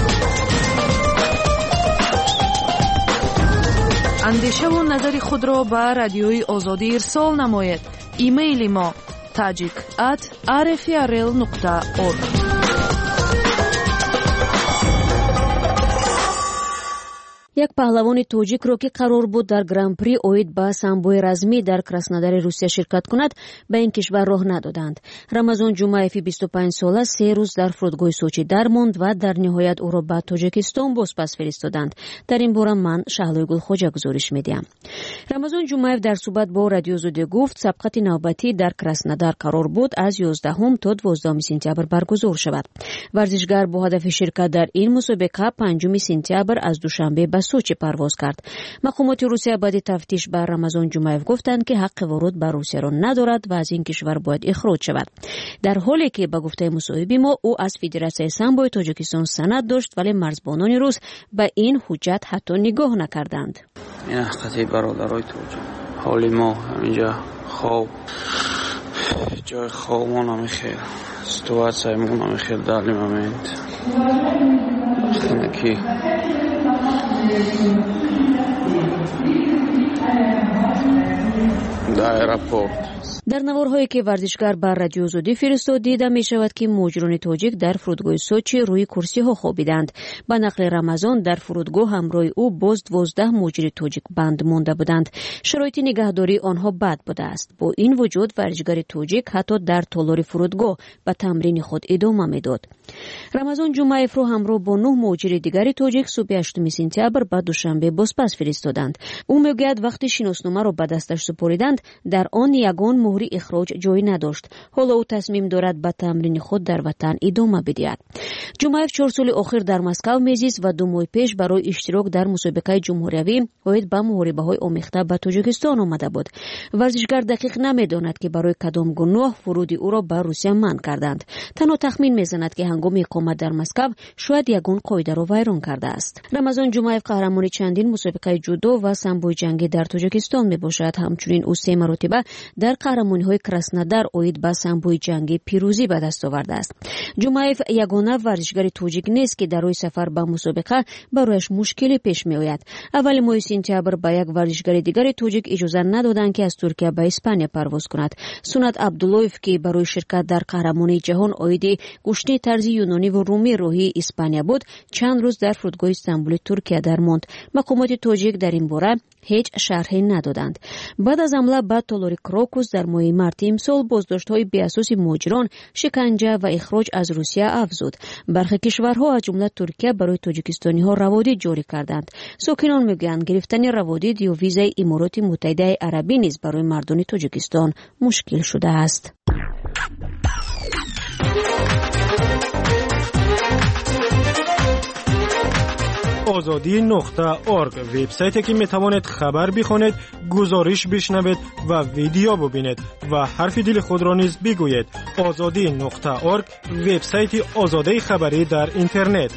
اندیشه و نظر خود را به رادیوی آزادی ارسال نمایید. ایمیل ما tajik at r f r l nokta org. یک پهلوان توجیک رو که قرار بود در گرانپری اوید با سامبوی رزمی در کراسنودار روسیه شرکت کند به این کشور راه ندادند. رمضان جمعیفی بیست و پنج ساله سه روز در فرودگاه سوچی درماند و در نهایت او را به تاجیکستان بازپس فرستادند. در این باره من شهلوی گلخوجا گزارش میدیم. رمضان جمعیف در صحبت با رادیو زوده گفت سبقت نوبتی در کراسنودار قرار بود از یازدهم تا دوازدهم سپتامبر برگزار شود. ورزشگر با هدف شرکت در این مسابقه پنجم سپتامبر از دوشنبه به سوچی پرواز کرد. مقامات روسیه بعد تفتیش بر رمضان جمعیف گفتند که حق ورود به روسیه را ندارد و از این کشور باید اخراج شود. در حالی که به گفته مصاحبه ما او از فدراسیون سامبوی تاجیکستان سند داشت ولی مرزبانان روس به این حجت حتی نگاه نکردند. این قضیه برادرای توجه حالی ما اینجا خواب جای خوابمون هم خیلی سیتواسیمون هم خیلی در این مومنت خیلی در اپورت در نوارهایی که ورزشگر بر رادیو زودی فرستاد دیده می شود که مهاجران تاجیک در فرودگاه سوچی روی کرسی ها خوابیدند. با نقل رمضان در فرودگاه همراه او باز دوازده مهاجر تاجیک بند مانده بودند. شرایط نگهداری آنها بد بوده است. با این وجود ورزشگر تاجیک حتی در تالار فرودگاه به تمرین خود ادامه میداد. رمضان جمعیف رو همراه با نه مهاجر دیگر تاجیک صبح هشتم سپتامبر به دوشنبه بازپس فرستادند. او میگوید وقتی شناسنامه را به دستش سپردند در آن یگان مهر اخراج جای نداشت. حالا او تصمیم دارد به تمرین خود در وطن ادامه بدهد. جمعیف چهار سال اخیر در مسکو میزیست و دو ماه پیش برای اشتراک در مسابقه جمهوری اوید با محاربه‌های آمیخته به تاجیکستان آمده بود. ورزشگر دقیق نمیداند که برای کدام گناه فرود او را به روسیه منع کردند. تنها تخمین میزند که هنگام اقامت در مسکو شاید یگان قاعده را ویران کرده است. رمضان جمعیف قهرمان چندین مسابقه جودو و سامبوی جنگی در تاجیکستان میباشد. همچنین او سه مرتبه در قهرمانی‌های کراسنودار اوید با سامبوی جنگی پیروزی به دست آورده است. جمعیف یگانه ورزشگر تاجیک نیست که در روی سفر به مسابقه برایش مشکلی پیش میآید. اول ماه سپتامبر به یک ورزشگر دیگر تاجیک اجازه ندادند که از ترکیه به اسپانیا پرواز کند. سنت عبداللهیف که برای شرکت در قهرمانی جهان اوید گشنه طرز یونانی و رومی روحی اسپانیا بود، چند روز در فرودگاه استانبول ترکیه درماند. مقامات تاجیک در این باره هیچ شرحی ندادند. بعد از حمله به تالار کراکوس در ماه مارت امسال بازداشت‌های بی‌اساس مهاجران، شکنجه و اخراج از روسیه افزود. برخی کشورها از جمله ترکیه برای تاجیکستانی‌ها روادید جاری کردند. ساکنان میگویند گرفتن روادید یا ویزای امارات متحده عربی نیز برای مردم تاجیکستان مشکل شده است. آزادی نقطه ارگ وبسایتی که میتوانید خبر بخونید، گزارش بشنوید و ویدیو ببینید و حرف دل خود را نیز بگویید. آزادی نقطه ارگ وبسایت آزادی خبری در اینترنت.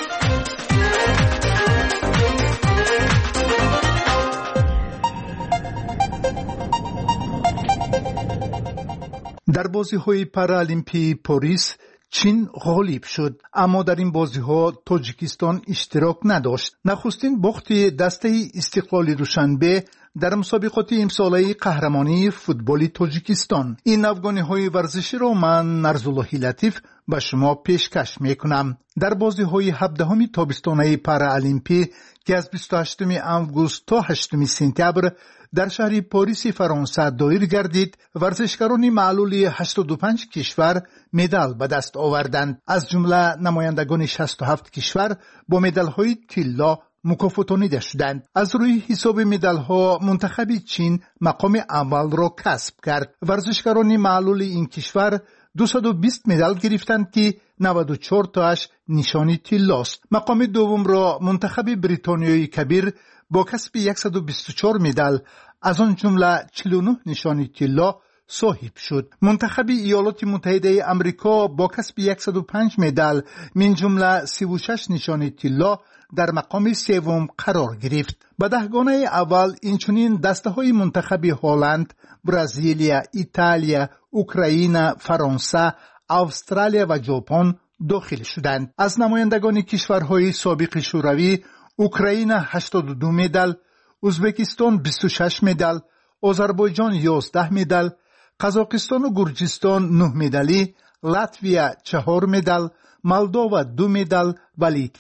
در بازی‌های پارالمپی پاریس چین غالب شد، اما در این بازی‌ها تاجیکستان اشتراک نداشت. نخستین باخت دسته استقلال دوشنبه در مسابقات امساله قهرمانی فوتبال تاجیکستان. این افغانی‌های ورزشی را من نرزالله لطیف به شما پیشکش میکنم. در بازی‌های هفدهم تابستانه پارالمپی که از بیست و هشتم آگوست تا هشتم سپتامبر در شهر پاریس فرانسه دایر گردید، ورزشکاران معلول هشتاد و پنج کشور مدال به دست آوردند. از جمله نمایندگان شصت و هفت کشور با مدال‌های طلا مکافاتانیده شدند. از روی حساب مدال‌ها منتخب چین مقام اول را کسب کرد. ورزشکاران معلول این کشور دویست و بیست مدال گرفتند که نود و چهار تاش نشانی طلاست. مقام دوم را منتخب بریتانیای کبیر با کسب صد و بیست و چهار مدال، از آن جمله چهل و نه نشانی طلا صاحب شد. منتخب ایالات متحده آمریکا با کسب صد و پنج مدال من جمله سی و شش نشانی طلا در مقام سوم قرار گرفت. به دهگانه اول اینچنین دسته‌های منتخب هلند، برزیل، ایتالیا، اوکراین، فرانسه، استرالیا و ژاپن داخل شدند. از نمایندگان کشورهای سابق شوروی، اوکراین هشتاد و دو مدال، ازبکستان بیست و شش مدال، آذربایجان یازده مدال، قزاقستان و گرجستان نه مدالی، لاتویا چهار مدال، مولداوا دو مدال و لیتوا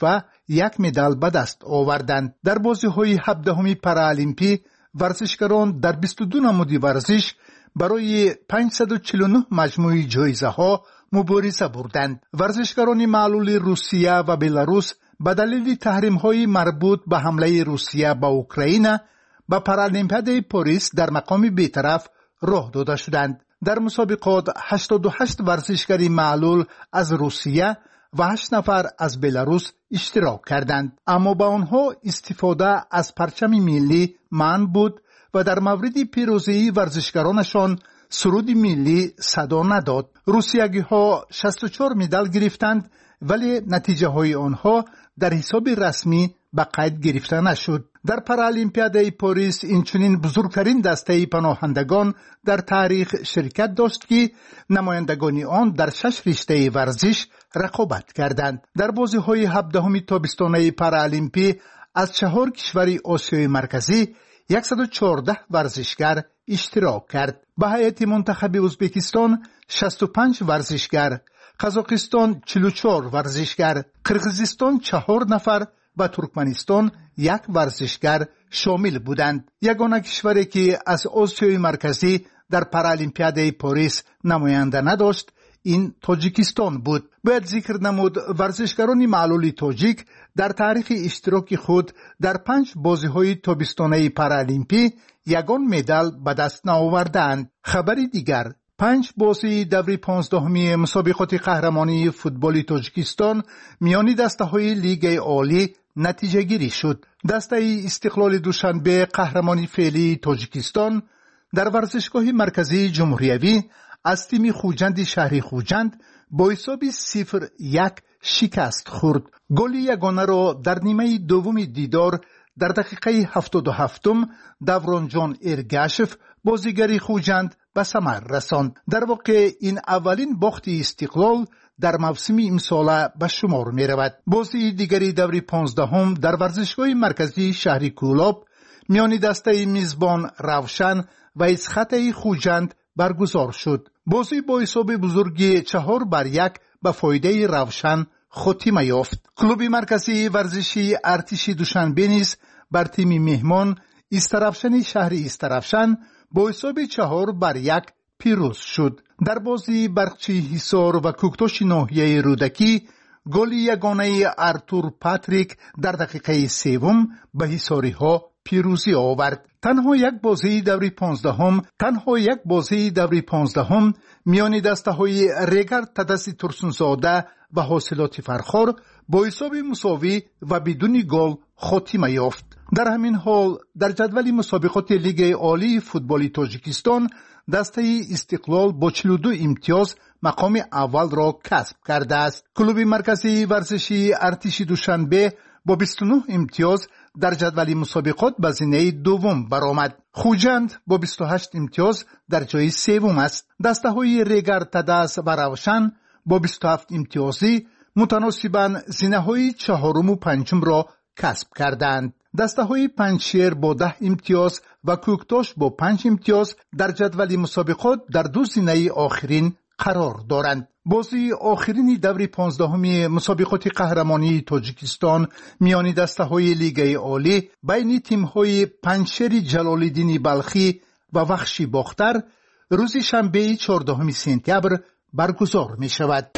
یک مدال به دست آوردند. در بازی‌های هفدهمی پارالمپی ورزشکاران در بیست و دو نمود ورزش برای پانصد و چهل و نه مجموعه جایزه‌ها مبارزه بردند. ورزشکاران معلول روسیه و بلاروس به دلیل تحریم‌های مربوط به حمله روسیه به اوکراین به پارالمپیاد پاریس در مقام بی‌طرف راه داده شدند. در مسابقات هشتاد و هشت ورزشکار معلول از روسیه و هشت نفر از بلاروس اشتراک کردند، اما با آنها استفاده از پرچم ملی منع بود و در مورد پیروزی ورزشکارانشان سرود ملی صدا نداد. روسیه‌ها شصت و چهار مدال گرفتند، ولی نتیجه های آنها در حساب رسمی به قید گرفته نشد. در پارالمپیاد پاریس اینچنین بزرگترین دسته پناهندگان در تاریخ شرکت داشت که نمایندگان آن در شش رشته ورزش رقابت کردند. در بازی‌های هفدهمی تابستانه پارالمپی از چهار کشور آسیای مرکزی صد و چهارده ورزشکار اشتراک کرد. به هیئت منتخب ازبکستان شصت و پنج ورزشکار، قزاقستان چهل و چهار ورزشکار، قرقیزستان چهار نفر و ترکمنستان یک ورزشکار شامل بودند. یگانه کشوری که از آسیای مرکزی در پارالمپیاد پاریس نماینده نداشت این تاجیکستان بود. باید ذکر نمود ورزشکاران معلول تاجیک در تاریخ اشتراک خود در پنج بازی‌های تابستانه پارالمپی یگان مدال به دست نآوردند. خبری دیگر، پنج بازی دوره پانزدهمی مسابقات قهرمانی فوتبال تاجیکستان میان دسته‌های لیگ عالی نتیجه گیری شد. دسته استقلال دوشنبه قهرمانی فعلی تاجیکستان در ورزشگاه مرکزی جمهوریوی از تیم خوجند شهری خوجند با حساب صفر یک شکست خورد. گل یگانه را در نیمه دوم دیدار در دقیقه هفتاد و هفتم دورانجان ارگاشف بازیگر خوجند به ثمر رساند. در واقع این اولین باخت استقلال در موسم امساله به شمار می رود. بازی دیگری دوره پانزدهم در ورزشگاه مرکزی شهری کولاب میان دسته میزبان روشن و اسخط خوجند برگزار شد. بازی با حساب بزرگی چهار بر یک به فایده روشن خاتمه یافت. کلوب مرکزی ورزشی ارتش دوشنبه نیز بر تیم مهمان استرافشن شهر استرافشن با حساب چهار بر یک پیروز شد. در بازی برقچی حصار و کوکتاش ناحیه رودکی گل یگانه ارتور پاتریک در دقیقه سوم به حصاری ها پیروزی آورد. تنها یک بازی دوره پانزدهم تنها یک بازی دوره پانزدهم میان دسته های ریگر تدسی ترسونزاده و حاصلات فرخار با حساب مساوی و بدون گل خاتمه یافت. در همین حال در جدول مسابقات لیگ عالی فوتبال تاجیکستان دسته استقلال با چهل و دو امتیاز مقام اول را کسب کرده است. کلوب مرکزی ورزشی ارتش دوشنبه با بیست و نه امتیاز در جدول مسابقات به زینه دوم برآمد. خوجند با بیست و هشت امتیاز در جای سوم است. دسته های ریگر تدس و روشن با بیست و هفت امتیازی متناسباً زینه های چهارم و پنجم را کسب کردند. دسته های پنجشیر با ده امتیاز و کوکتاش با پنج امتیاز در جدول مسابقات در دو زینه آخرین قرار دارند. بازی آخرین دوره پانزدهمی مسابقات قهرمانی تاجیکستان میان دسته های لیگ عالی بین تیم های پنجشیر جلال‌الدین بلخی و وخشی باختر روز شنبه چهاردهم سپتامبر برگزار می شود.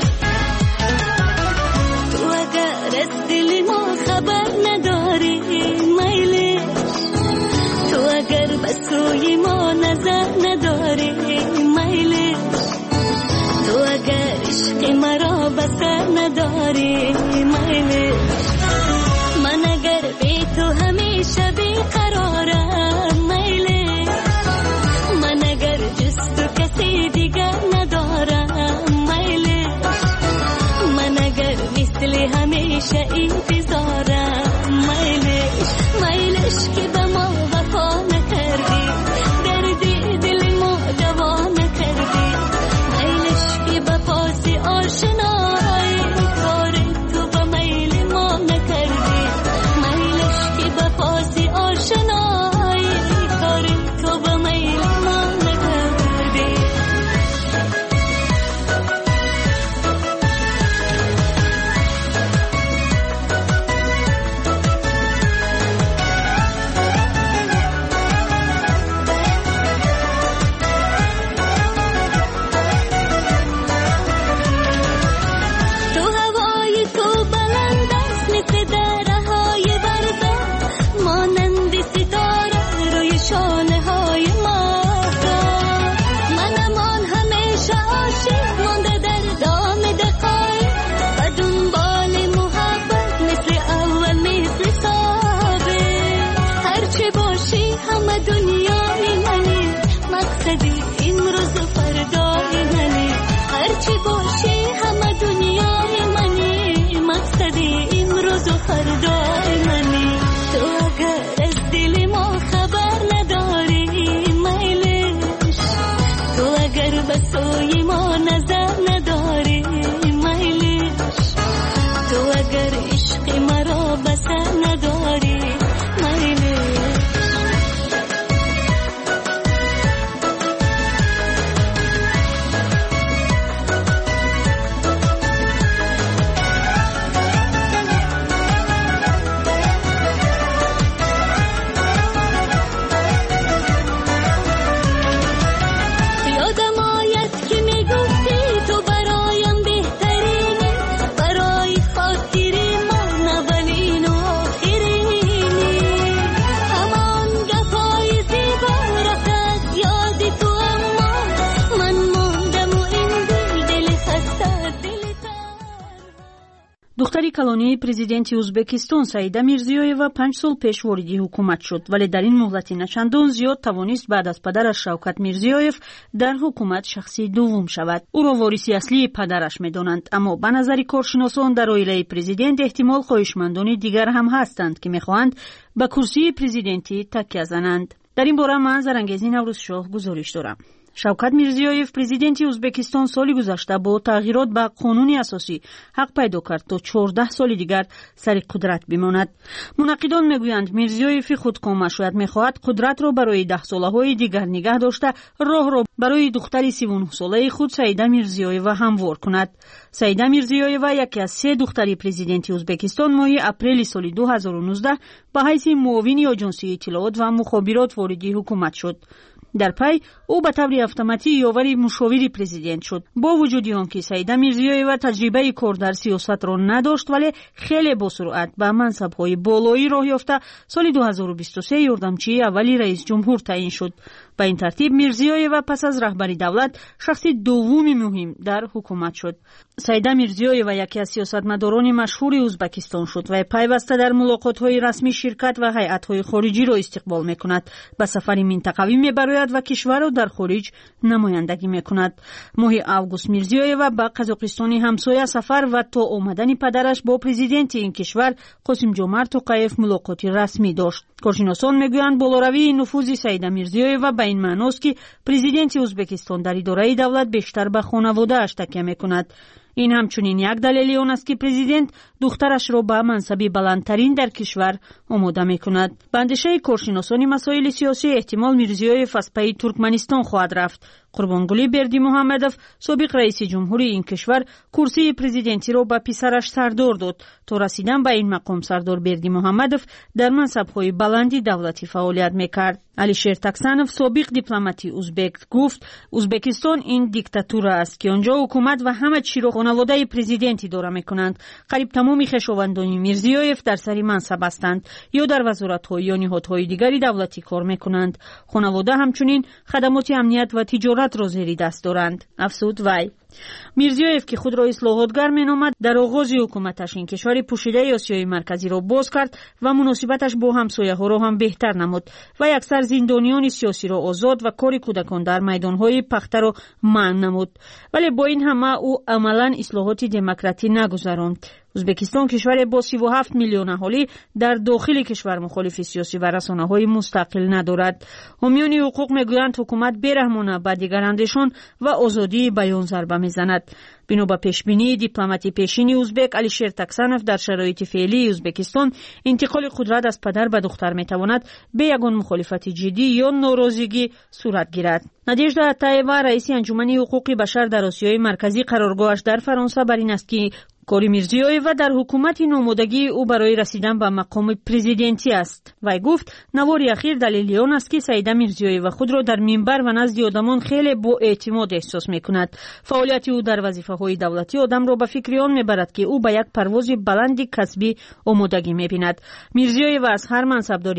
سوی ما نظر نداری میلی تو اگر عشق مرا بسر نداری میلی من اگر بی تو همیشه بی قرارم میلی من اگر جز تو کسی دیگر ندارم میلی من اگر مثل همیشه انتظارم میلی میلش که به ما وفا نکردی دردی دل ما دوا نکردی میلش که به پاس آشنایی کار تو به میل ما نکردی میلش که به پاس آشنایی калонии президенти узбекистон Саида Мирзиёева панҷ сол пеш вориди ҳукумат шуд, вале дар ин муҳлати начандон зиёд тавонист баъд аз падараш Шавкат Мирзиёев дар ҳукумат шахси дуввум шавад. ӯро вориси аслии падараш медонанд, аммо ба назари коршиносон дар оилаи президент эҳтимол хоҳишмандони дигар ҳам ҳастанд ки мехоҳанд ба курсии президентӣ такя зананд. дар ин бора ман Зарангези Наврӯзшоҳ гузориш дорам. Шавкат Мирзиёев президенти Узбекистон соли гузашта бо тағйирот ба қонуни асосӣ ҳақ пайдо кард то чордаҳ соли дигар сари қудрат бимонад. Мунаққидон мегӯянд Мирзиёеви худкома шояд мехоҳад қудратро барои даҳсолаҳои дигар нигаҳ дошта роҳро барои духтари сивунҳсолаи худ Саида Мирзиёева ҳамвор кунад. Саида Мирзиёева яке аз се духтари президенти Узбекистон моҳи апрели соли ду ҳазору нуздаҳ ба ҳайси муовини оҷонсии иттилоот ва мухобирот вориди ҳукумат шуд. дар пай ӯ ба таври автоматӣ ёвари мушовири президент шуд. бо вуҷуди он ки Саида Мирзиёева таҷрибаи кор дар сиёсатро надошт, вале хеле босуръат ба мансабҳои болоӣ роҳ ёфта соли ду ҳазору бисту се ёрдамчии аввали раис ҷумҳур таъин шуд. ба ин тартиб Мирзиёева пас аз раҳбари давлат шахси дуввуми муҳим дар ҳукумат шуд. Саида Мирзиёева яке аз сиёсатмадорони машҳури Узбекистон шуд ва пайваста дар мулоқотҳои расмӣ ширкат ва ҳайатҳои хориҷиро истиқбол мекунад. ба сафари минтақавӣ мебарояд ва кишварро дар хориҷ намояндагӣ мекунад. моҳи август Мирзиёева ба Қазоқистони ҳамсоя сафар ва то омадани падараш бо президенти ин кишвар Қосимҷомарт Тоқаев мулоқоти расмӣ дошт. коршиносон мегӯянд болоравии нуфузи Саида Мирзиёева ба ин маъност ки президенти Узбекистон дар идораи давлат бештар ба хонаводааш такя мекунад. ин ҳамчунин як далели он аст ки президент духтарашро ба мансаби баландтарин дар кишвар омода мекунад. ба андешаи коршиносони масоили сиёсӣ эҳтимол Мирзиёев аз пайи Туркманистон хоҳад рафт. Қурбонгулӣ Бердимуҳаммадов, собиқ раиси ҷумҳури ин кишвар, курсии президентиро ба писараш Сардор дод. то расидан ба ин мақом Сардор Бердимуҳаммадов дар мансабҳои баланди давлатӣ фаъолият мекард. Алишер Таксанов, собиқ дипломати узбек, гуфт Узбекистон ин диктатура аст ки онҷо ҳукумат ва ҳама чиро хонаводаи президент идора мекунанд. қариб тамоми хешовандони Мирзиёев дар сари мансаб ҳастанд ё дар вазоратҳо ё ниҳодҳои дигари давлатӣ кор мекунанд. хонавода ҳамчунин хадамоти амният ва тиҷоратро зери даст доранд, афзуд вай. Мирзиёев ки худро ислоҳотгар меномад, дар оғози ҳукуматаш ин кишвари пӯшидаи Осиёи марказиро боз кард ва муносибаташ бо ҳамсояҳоро ҳам беҳтар намуд ва яксар зиндониёни сиёсиро озод ва кори кӯдакон дар майдонҳои пахтаро манъ намуд. вале бо ин ҳама ӯ амалан ислоҳоти демократӣ нагузаронд. Узбекистон кишваре бо сиву ҳафт миллион аҳолӣ дар дохили кишвар мухолифи сиёсӣ ва расонаҳои мустақил надорад. ҳомиёни ҳуқуқ мегӯянд ҳукумат бераҳмона ба дигарандешон ва озодии баён зарба мезанад. бино ба пешбинии дипломати пешини узбек Алишер Таксанов, дар шароити феълии Узбекистон интиқоли қудрат аз падар ба духтар метавонад бе ягон мухолифати ҷиддӣ ё норозигӣ сурат гирад. Надежда Атаева, раиси анҷумани ҳуқуқи башар дар Осиёи марказӣ, қароргоҳаш дар Фаронса бар ин аст ки кори Мирзиёева дар ҳукумати номодагии ӯ барои расидан ба мақоми президентӣ аст. вай гуфт навори ахир далели он аст ки Саида Мирзиёева худро дар минбар ва назди одамон хеле боэътимод эҳсос мекунад. фаъолияти ӯ дар вазифаҳои давлатӣ одамро ба фикри он мебарад ки ӯ ба як парвози баланди касбӣ омодагӣ мебинад. Мирзиёева аз ҳар мансабдори